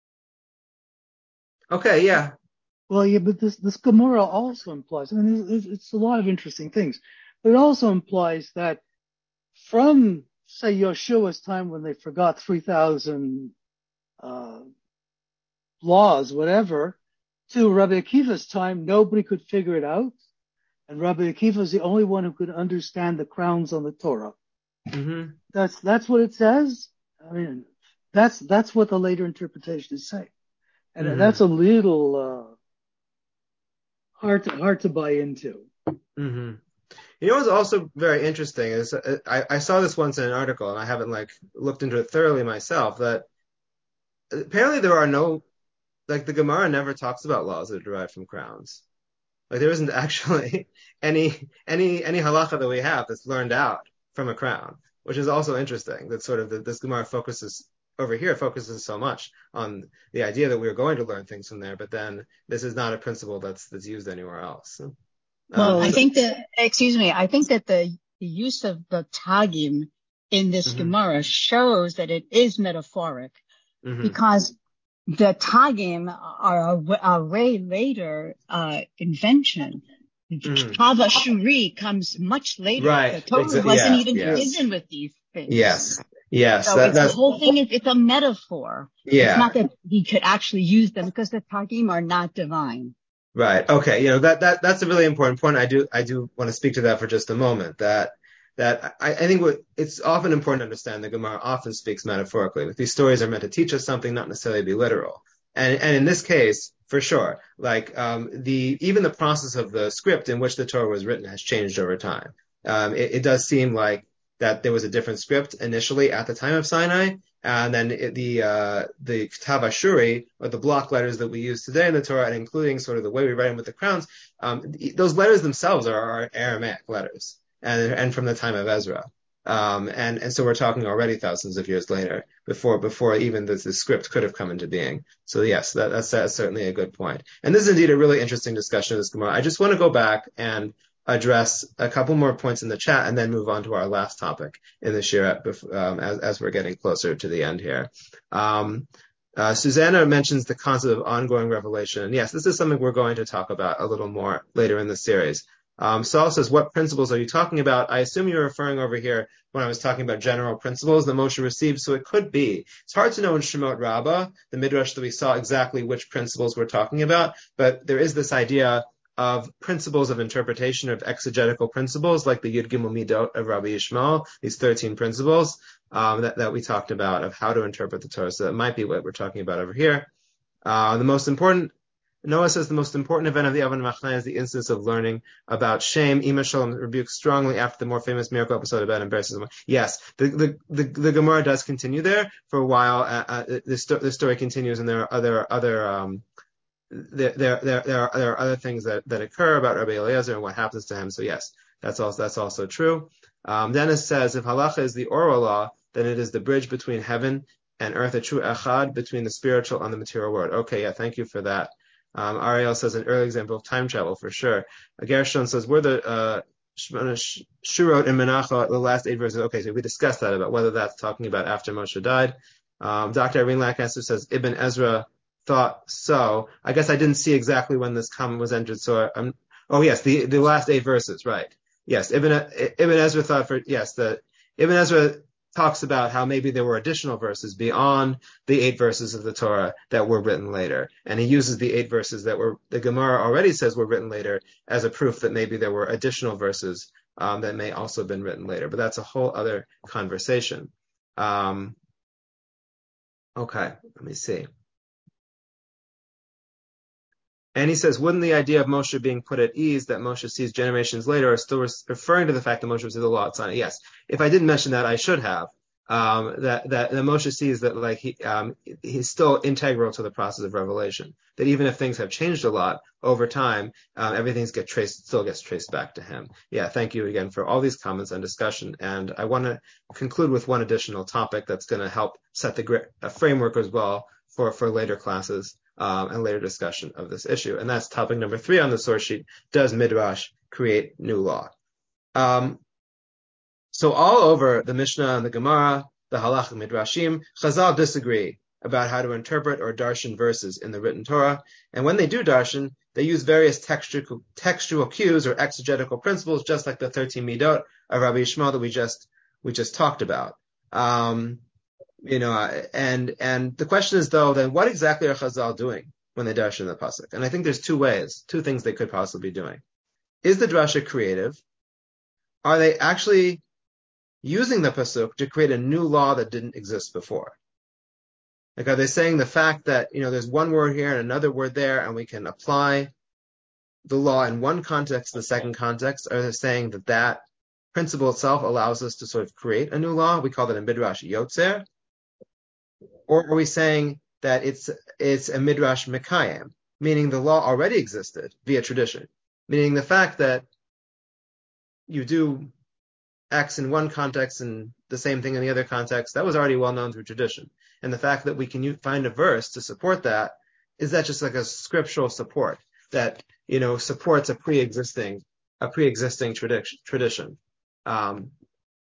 A: Okay, yeah.
I: Well, yeah, but this, this Gemara also implies, I mean, it's, it's a lot of interesting things, but it also implies that from, say, Yeshua's time when they forgot three thousand uh, laws, whatever, to Rabbi Akiva's time, nobody could figure it out. And Rabbi Akiva is the only one who could understand the crowns on the Torah.
A: Mm-hmm.
I: That's, that's what it says. I mean, that's, that's what the later interpretations say. And mm-hmm. that's a little, uh, hard to, hard to buy into.
A: Mm-hmm. You know what's also very interesting is uh, I, I saw this once in an article, and I haven't like looked into it thoroughly myself, that apparently there are no, like the Gemara never talks about laws that are derived from crowns. Like there isn't actually any, any, any halacha that we have that's learned out from a crown, which is also interesting that sort of the, this Gemara focuses over here focuses so much on the idea that we're going to learn things from there, but then this is not a principle that's, that's used anywhere else.
B: Well,
A: um,
B: I think that, excuse me, I think that the, the use of the tagim in this mm-hmm. Gemara shows that it is metaphoric, mm-hmm. because the tagim are a, a way later uh, invention. Mm-hmm. Tava Shuri comes much later.
A: Right.
B: The Torah
A: Exa-
B: wasn't
A: yeah,
B: even
A: yes.
B: given with these things.
A: Yes. Yes.
B: So
A: that,
B: it's,
A: that's,
B: the whole thing is, it's a metaphor.
A: Yeah.
B: It's not that he could actually use them because the tagim are not divine.
A: Right. Okay. You know, that, that, that's a really important point. I do, I do want to speak to that for just a moment. That, that I, I think what it's often important to understand that Gemara often speaks metaphorically. Like these stories are meant to teach us something, not necessarily be literal. And, and in this case, for sure, like, um, the, even the process of the script in which the Torah was written has changed over time. Um, it, it does seem like that there was a different script initially at the time of Sinai, and then it, the uh, the Ktav Ashuri, or the block letters that we use today in the Torah, and including sort of the way we write them with the crowns, um, those letters themselves are, are Aramaic letters, and and from the time of Ezra, um, and and so we're talking already thousands of years later, before before even the, the script could have come into being. So yes, that, that's, that's certainly a good point, and this is indeed a really interesting discussion of this Gemara. I just want to go back and address a couple more points in the chat and then move on to our last topic in the Shira, um, as, as we're getting closer to the end here. Um, uh, Susanna mentions the concept of ongoing revelation. And yes, this is something we're going to talk about a little more later in the series. Um, Saul says, what principles are you talking about? I assume you're referring over here when I was talking about general principles that Moshe received. So it could be. It's hard to know in Shemot Rabbah, the Midrash, that we saw exactly which principles we're talking about, but there is this idea of principles of interpretation, of exegetical principles, like the Yud Gimel Midot of Rabbi Yishmael, these thirteen principles um, that, that we talked about of how to interpret the Torah. So that might be what we're talking about over here. Uh, the most important, Noah says, the most important event of the Avon Machnai is the instance of learning about Shem. Ima Shalom rebukes strongly after the more famous miracle episode of Adam Beres. Yes, the, the, the, the Gemara does continue there for a while. Uh, uh, the, sto- the story continues, and there are other, other, um, There, there, there, there are, there are other things that, that occur about Rabbi Eliezer and what happens to him. So yes, that's also, that's also true. Um, Dennis says, if halacha is the oral law, then it is the bridge between heaven and earth, a true echad between the spiritual and the material world. Okay. Yeah. Thank you for that. Um, Ariel says an early example of time travel for sure. Gershon says, were the, uh, Shurot and Menacha, the last eight verses. Okay. So we discussed that about whether that's talking about after Moshe died. Um, Doctor Irene Lancaster says Ibn Ezra thought so. I guess I didn't see exactly when this comment was entered. So I'm, oh yes, the, the last eight verses, right. Yes, Ibn, Ibn Ezra thought for, yes, the, Ibn Ezra talks about how maybe there were additional verses beyond the eight verses of the Torah that were written later. And he uses the eight verses that were, the Gemara already says were written later as a proof that maybe there were additional verses um, that may also have been written later. But that's a whole other conversation. Um, okay, let me see. And he says, wouldn't the idea of Moshe being put at ease that Moshe sees generations later are still re- referring to the fact that Moshe received the law at Sinai? Yes. If I didn't mention that, I should have. Um, that, that, that Moshe sees that like he, um, he's still integral to the process of revelation. That even if things have changed a lot over time, um, everything's get traced, still gets traced back to him. Yeah. Thank you again for all these comments and discussion. And I want to conclude with one additional topic that's going to help set the a framework as well for, for later classes. Um, and later discussion of this issue. And that's topic number three on the source sheet. Does Midrash create new law? Um, so all over the Mishnah and the Gemara, the Halach and Midrashim, Chazal disagree about how to interpret or darshan verses in the written Torah. And when they do darshan, they use various textual, textual cues or exegetical principles, just like the thirteen midot of Rabbi Yishmael that we just, we just talked about. Um, You know, and and the question is though, then what exactly are Chazal doing when they darshan the pasuk? And I think there's two ways, two things they could possibly be doing. Is the drasha creative? Are they actually using the pasuk to create a new law that didn't exist before? Like, are they saying the fact that, you know, there's one word here and another word there, and we can apply the law in one context to the second context? Are they saying that that principle itself allows us to sort of create a new law? We call that in Midrash Yotzer. Or are we saying that it's it's a midrash mekayem, meaning the law already existed via tradition, meaning the fact that you do X in one context and the same thing in the other context, that was already well known through tradition. And the fact that we can find a verse to support that, is that just like a scriptural support that, you know, supports a pre-existing a pre-existing tradition tradition. Um,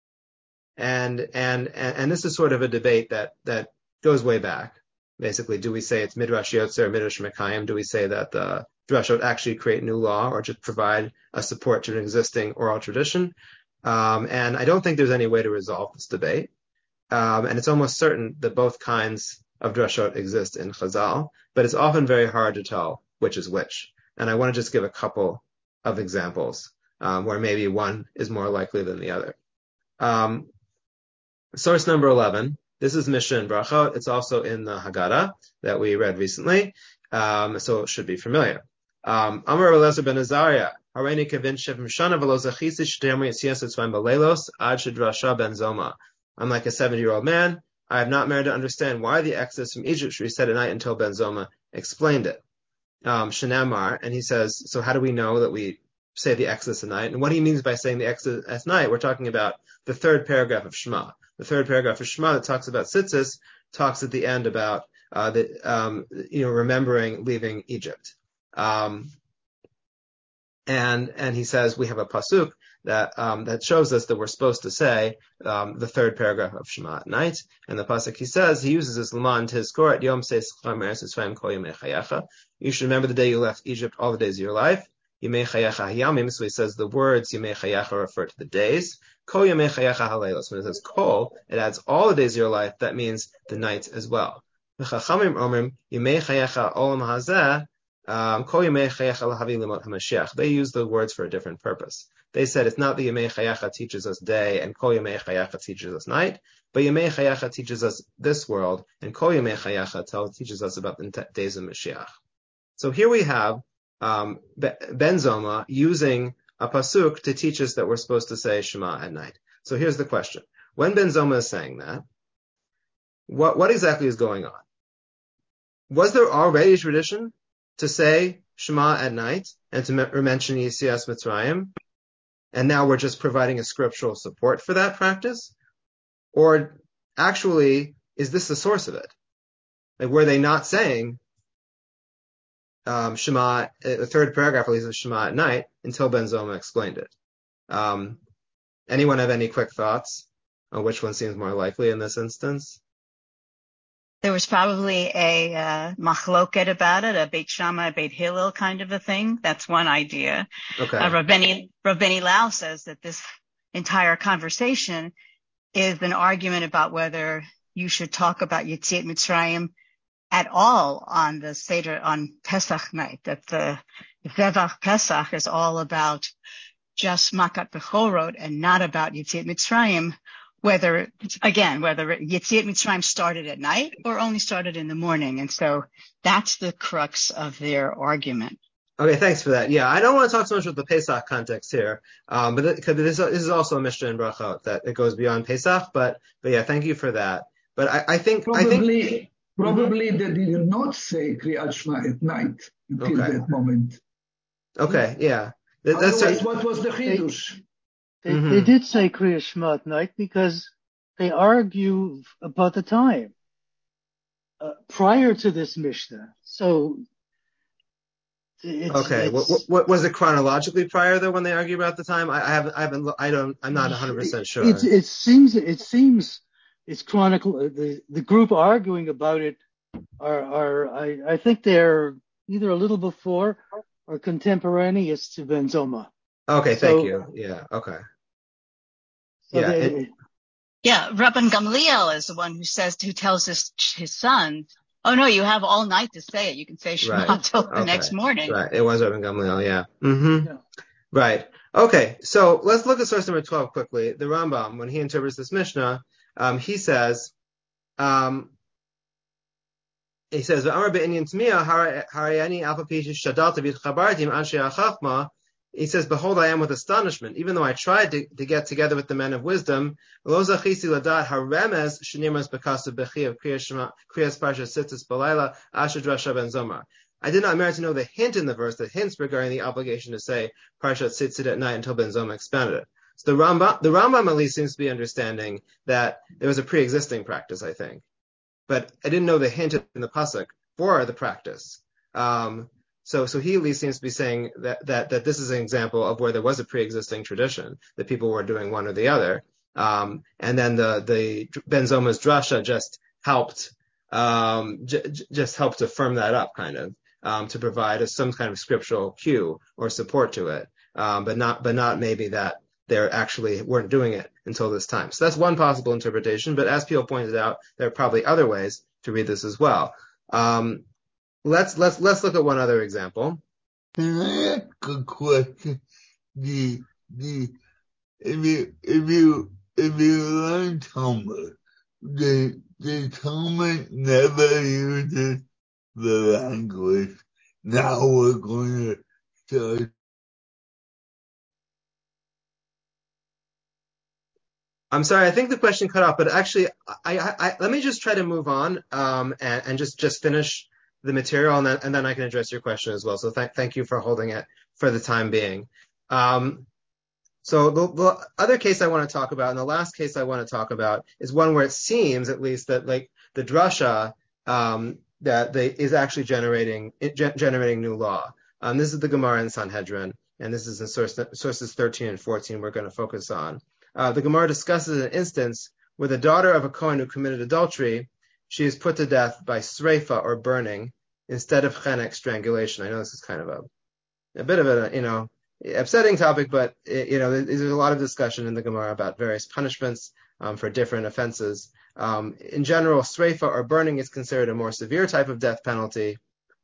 A: and and and and this is sort of a debate that that goes way back. Basically, do we say it's Midrash Yotzer or Midrash Mekayim? Do we say that the drashot actually create new law or just provide a support to an existing oral tradition? Um, and I don't think there's any way to resolve this debate. Um, and it's almost certain that both kinds of drashot exist in Chazal, but it's often very hard to tell which is which. And I want to just give a couple of examples um, where maybe one is more likely than the other. Um, source number eleven. This is Mishnah and Brachot. It's also in the Haggadah that we read recently, um, so it should be familiar. Um, Amar Elazar ben Azariah, Hareini kevin shev mishana v'lo zachisi sh'temri yitzias etzvayim b'leilos ad shedrasha ben zoma. I'm like a seventy-year-old man. I have not managed to understand why the exodus from Egypt should be said at night until Ben Zoma explained it. Um, Shanamar, and he says, so how do we know that we say the exodus at night? And what he means by saying the exodus at night, we're talking about the third paragraph of Shema. The third paragraph of Shema that talks about tzitzis talks at the end about uh, the um, you know remembering leaving Egypt, um, and and he says we have a pasuk that um, that shows us that we're supposed to say um, the third paragraph of Shema at night. And the pasuk he says he uses this Laman Tizkor at Yom Seisachar Meretz Yisrael Kol Yemei Chayecha. You should remember the day you left Egypt, all the days of your life. Yemei Chayecha Hayamim. So he says the words Yemei Chayecha refer to the days. Kol Yemei Chayecha Haleilos. When it says Kol, it adds all the days of your life. That means the nights as well. The Chachamim Omrim Yemei Chayecha Olam Hazeh. Kol Yemei Chayecha Lahavi Limot HaMashiach. They use the words for a different purpose. They said it's not the Yemei Chayecha teaches us day and Kol Yemei Chayecha teaches us night, but Yemei Chayecha teaches us this world and Kol Yemei Chayecha teaches us about the days of Mashiach. So here we have um, Ben Zoma using a pasuk to teach us that we're supposed to say Shema at night. So here's the question. When Ben Zoma is saying that, what, what exactly is going on? Was there already a tradition to say Shema at night and to mention Yetzias Mitzrayim? And now we're just providing a scriptural support for that practice? Or actually, is this the source of it? Like, were they not saying um, Shema, the third paragraph at least of Shema at night, until Ben Zoma explained it? Um, anyone have any quick thoughts on which one seems more likely in this instance?
B: There was probably a uh, machloket about it, a Beit Shammai, Beit Hillel kind of a thing. That's one idea.
A: Okay.
B: Uh, Rabbeinu, Rabbeinu Lau says that this entire conversation is an argument about whether you should talk about Yetziat Mitzrayim at all on the Seder, on Pesach night, that the Zevach Pesach is all about just Makat Bechorot and not about Yetziat Mitzrayim, whether, again, whether Yetziat Mitzrayim started at night or only started in the morning. And so that's the crux of their argument.
A: Okay, thanks for that. Yeah, I don't want to talk so much about the Pesach context here, um, but th- this, this is also a Mishnah in Brachot that it goes beyond Pesach. But but yeah, thank you for that. But I, I think
K: probably
A: I think,
K: probably they did not say Kriyat Shema at night until
A: okay.
K: that moment.
A: Okay, yeah. That,
K: Otherwise,
A: that's
K: what was the chidush?
I: They,
A: mm-hmm.
I: they did say Kriya Shema at night because they argue about the time uh, prior to this Mishnah. So. It's,
A: okay.
I: it's,
A: what, what was it chronologically prior though when they argue about the time? I, I haven't. I haven't. I don't. I'm not one hundred percent sure.
I: It, it seems. It seems. It's chronicle. The the group arguing about it are are. I, I think they're either a little before or contemporaneous to Ben Zoma.
A: Okay.
I: So,
A: thank you. Yeah. Okay.
I: So
A: yeah.
I: They,
A: it,
B: yeah. Rabban Gamliel is the one who says who tells his his son, oh no, you have all night to say it. You can say Shema
A: right.
B: till the
A: okay.
B: next morning.
A: Right. It was Rabban Gamliel. Yeah. Mm-hmm.
I: yeah.
A: Right. Okay. So let's look at source number twelve quickly. The Rambam, when he interprets this Mishnah, um, he says, um, he says, "V'amar be'inyan tmiya harayani alpha pish shadalta v'chabartim anshe hachachma." He says, "Behold, I am with astonishment, even though I tried to, to get together with the men of wisdom. Lo zachisi ladat haremez shenimras b'kasav bechi of kriyas parsha sitzis balayla asher drasha ben zomar." I did not merit to know the hint in the verse that hints regarding the obligation to say Parshat Tzitzit at night until Ben Zoma expanded it. So the Rambam, the Rambam at least seems to be understanding that there was a pre-existing practice, I think. But I didn't know the hint in the pasuk for the practice. Um, so, so he at least seems to be saying that, that, that this is an example of where there was a pre-existing tradition, that people were doing one or the other. Um, and then the, the Ben Zoma's drasha just helped, um, j- just helped affirm that up, kind of. Um, to provide a, some kind of scriptural cue or support to it, um, but not, but not maybe that they actually weren't doing it until this time. So that's one possible interpretation. But as Peel pointed out, there are probably other ways to read this as well. Um, let's let's let's look at one other example.
F: Can I ask a question? The the if you if you if you learn Talmud, the the Talmud never uses the language. Now we're going to start.
A: I'm sorry, I think the question cut off, but actually, I, I, I let me just try to move on um, and, and just, just finish the material, and then, and then I can address your question as well. So th- thank you for holding it for the time being. Um, so the, the other case I want to talk about, and the last case I want to talk about, is one where it seems, at least, that like the drasha um, that they is actually generating it, ge- generating new law. Um, this is the Gemara in Sanhedrin, and this is in source, sources thirteen and fourteen we're going to focus on. Uh, the Gemara discusses an instance where the daughter of a Kohen who committed adultery, she is put to death by sreifa or burning instead of chenek, strangulation. I know this is kind of a, a bit of a, you know, upsetting topic, but it, you know, there's a lot of discussion in the Gemara about various punishments um, for different offenses. Um, in general, sreifa or burning is considered a more severe type of death penalty.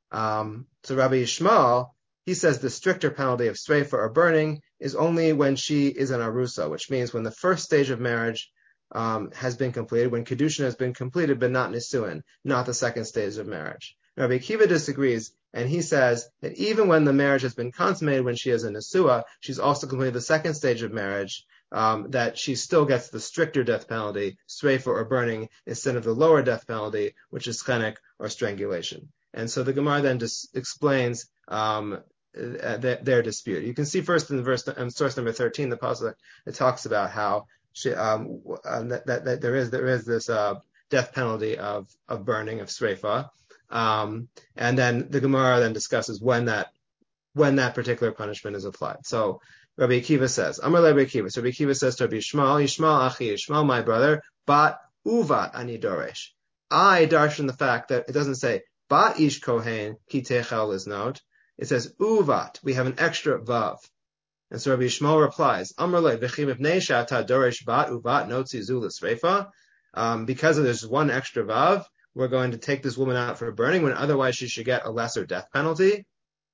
A: Um, so Rabbi Yishmael, he says the stricter penalty of sreifa or burning is only when she is an arusa, which means when the first stage of marriage um, has been completed, when kedushin has been completed, but not nisuin, not the second stage of marriage. Rabbi Akiva disagrees, and he says that even when the marriage has been consummated, when she is a nesua, she's also completed the second stage of marriage, um, that she still gets the stricter death penalty, sreifa or burning, instead of the lower death penalty, which is chenek or strangulation. And so the Gemara then just explains um, uh, their, their dispute. You can see first in the verse, um, source number thirteen, the pasuk, it talks about how she, um, uh, that, that, that there is there is this uh, death penalty of of burning, of sreifa, um, and then the Gemara then discusses when that when that particular punishment is applied. So Rabbi Akiva says, Amar Rabbi Akiva. So Rabbi Akiva says to Rabbi Yishmael, Yishmael achi, Yishmael my brother, bat uvat ani doresh. I darshan the fact that it doesn't say bat ish kohen ki techel is note. It says uvat. We have an extra vav. And so Rabbi Yishmael replies, Amrle v'chim ipnei she'ata doresh bat uvat notzi zu l'sreifa. Um, because of this one extra vav, we're going to take this woman out for burning when otherwise she should get a lesser death penalty.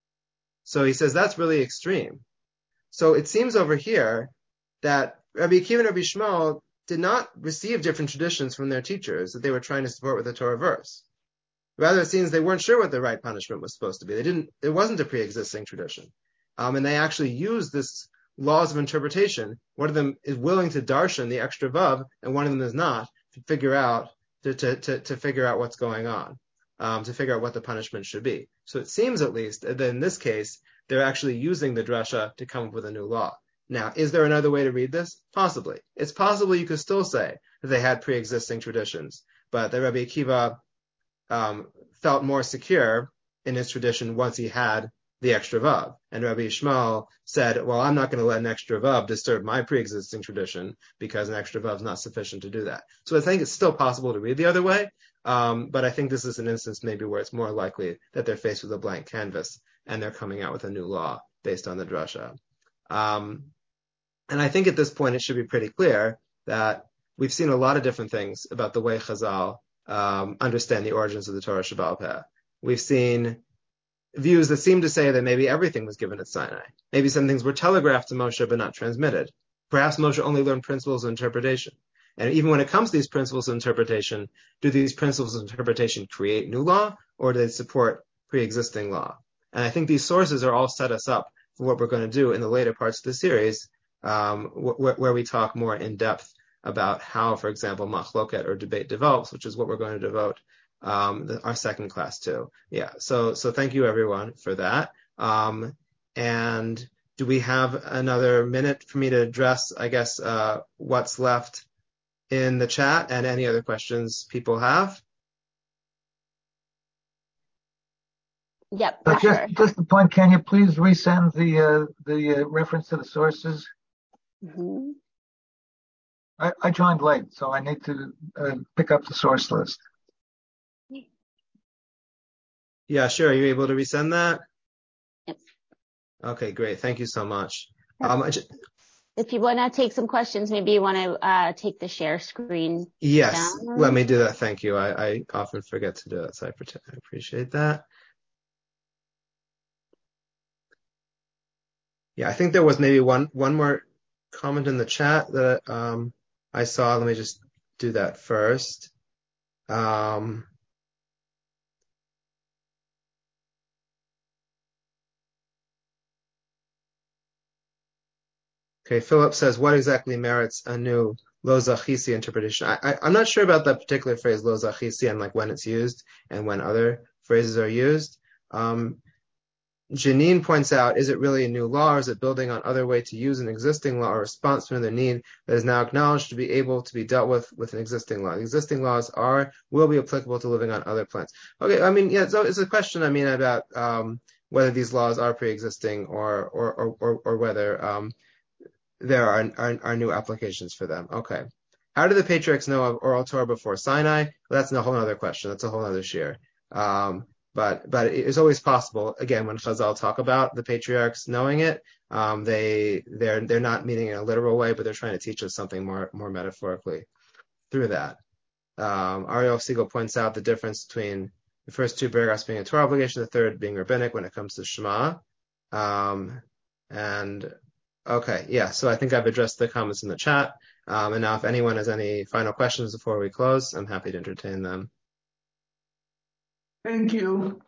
A: So he says that's really extreme. So it seems over here that Rabbi Akiva and Rabbi Yishmael did not receive different traditions from their teachers that they were trying to support with the Torah verse. Rather, it seems they weren't sure what the right punishment was supposed to be. They didn't. It wasn't a pre-existing tradition, um, and they actually used this laws of interpretation. One of them is willing to darshan the extra vav, and one of them is not, to figure out to to to, to figure out what's going on, um, to figure out what the punishment should be. So it seems, at least, that in this case, they're actually using the drasha to come up with a new law. Now, is there another way to read this? Possibly. It's possible you could still say that they had pre-existing traditions, but that Rabbi Akiva um, felt more secure in his tradition once he had the extra vav. And Rabbi Yishmael said, well, I'm not going to let an extra vav disturb my pre-existing tradition because an extra vav is not sufficient to do that. So I think it's still possible to read the other way, um, but I think this is an instance maybe where it's more likely that they're faced with a blank canvas and they're coming out with a new law based on the drasha. Um, and I think at this point it should be pretty clear that we've seen a lot of different things about the way Chazal um, understand the origins of the Torah Shebaal Peh. We've seen views that seem to say that maybe everything was given at Sinai. Maybe some things were telegraphed to Moshe but not transmitted. Perhaps Moshe only learned principles of interpretation. And even when it comes to these principles of interpretation, do these principles of interpretation create new law or do they support pre-existing law? And I think these sources are all set us up for what we're going to do in the later parts of the series, um, wh- where we talk more in depth about how, for example, machloket or debate develops, which is what we're going to devote um, the, our second class to. Yeah. So, so thank you everyone for that. Um, and do we have another minute for me to address, I guess, uh, what's left in the chat and any other questions people have?
L: Yep.
K: But just,
L: sure.
K: just the point, can you please resend the uh, the uh, reference to the sources?
L: Mm-hmm.
K: I, I joined late, so I need to uh, pick up the source list.
A: Yeah, sure. Are you able to resend that?
L: Yep.
A: Okay, great. Thank you so much.
L: Yep.
A: Um, I just,
L: if you want to take some questions, maybe you want to uh, take the share screen
A: yes,
L: down.
A: Let me do that. Thank you. I, I often forget to do that, so I, pretend, I appreciate that. Yeah, I think there was maybe one, one more comment in the chat that um, I saw. Let me just do that first. Um, okay, Philip says, what exactly merits a new lo zachisi interpretation? I, I, I'm not sure about that particular phrase, lo zachisi, and like when it's used and when other phrases are used. Um, Janine points out, is it really a new law or is it building on other way to use an existing law or response to another need that is now acknowledged to be able to be dealt with with an existing law? The existing laws are, will be applicable to living on other planets. Okay, I mean, yeah, so it's a question, I mean, about um, whether these laws are pre-existing or or or, or, or whether um, there are, are, are new applications for them. Okay. How did the patriarchs know of oral Torah before Sinai? Well, that's a whole other question. That's a whole other share. Um, But but it's always possible. Again, when Chazal talk about the patriarchs knowing it, um, they they're they're not meaning it in a literal way, but they're trying to teach us something more more metaphorically through that. Um, Ariel Siegel points out the difference between the first two paragraphs being a Torah obligation, the third being rabbinic when it comes to Shema. Um, and okay, yeah. So I think I've addressed the comments in the chat. Um, and now, if anyone has any final questions before we close, I'm happy to entertain them.
K: Thank you.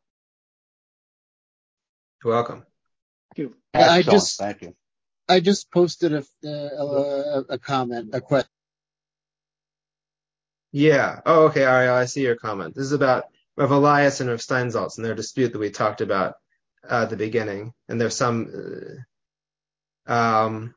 A: You're welcome.
D: Thank you. I just,
E: Thank you.
D: I just posted a, a, a comment, a question.
A: Yeah. Oh, okay, Ariel, I see your comment. This is about Rav Elias and Rav Steinsaltz and their dispute that we talked about uh, at the beginning. And there's some, uh, um,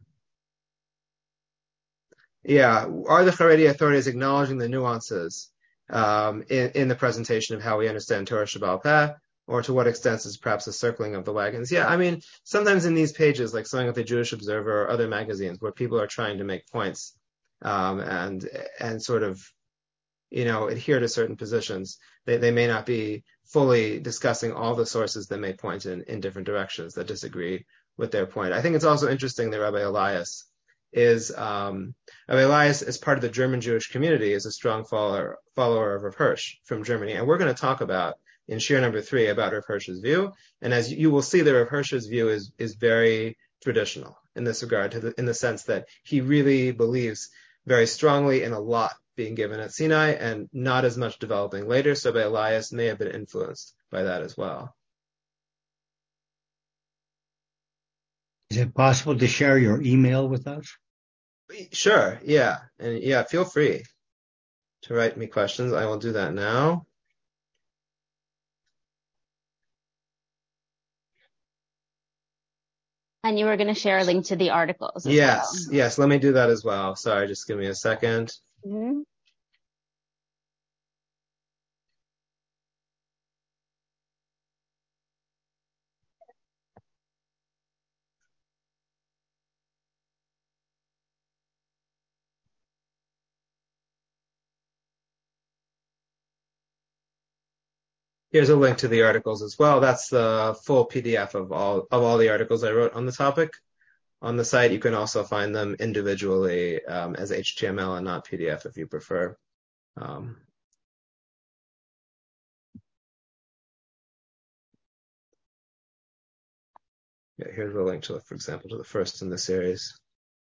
A: yeah, are the Haredi authorities acknowledging the nuances um, in, in the presentation of how we understand Torah Shebaal Peh? Or to what extent is perhaps a circling of the wagons? Yeah, I mean, sometimes in these pages, like something like the Jewish Observer or other magazines, where people are trying to make points um, and and sort of, you know, adhere to certain positions, they they may not be fully discussing all the sources that may point in, in different directions that disagree with their point. I think it's also interesting that Rabbi Elias is, um, Rabbi Elias, as part of the German Jewish community, is a strong follower, follower of Rav Hirsch from Germany. And we're going to talk about, in shir number three, about Rav Hirsch's view. And as you will see, that Rav Hirsch's view is, is very traditional in this regard, to the, in the sense that he really believes very strongly in a lot being given at Sinai and not as much developing later. So Rabbi Elias may have been influenced by that as well.
G: Is it possible to share your email with us?
A: Sure, yeah. And yeah, feel free to write me questions. I will do that now.
L: And you were going to share a link to the articles as
A: yes,
L: well.
A: Yes, let me do that as well. Sorry, just give me a second.
L: Mm-hmm.
A: Here's a link to the articles as well. That's the full P D F of all of all the articles I wrote on the topic on the site. You can also find them individually um, as H T M L and not P D F if you prefer. Um, yeah, here's a link to, the, for example, to the first in the series.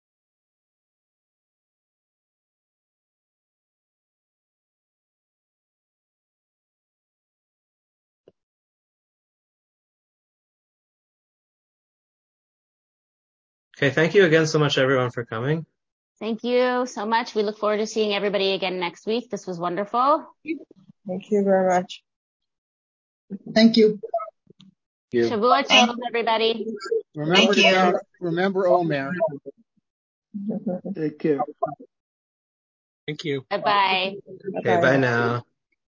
A: Okay, thank you again so much, everyone, for coming.
L: Thank you so much. We look forward to seeing everybody again next week. This was wonderful.
M: Thank you very much. Thank you.
D: you.
L: Shavua Tov, everybody.
D: Remember
B: Thank
D: to
B: you.
D: count, remember Omer.
I: Take care.
J: Thank you.
L: Bye-bye.
A: Okay, bye now.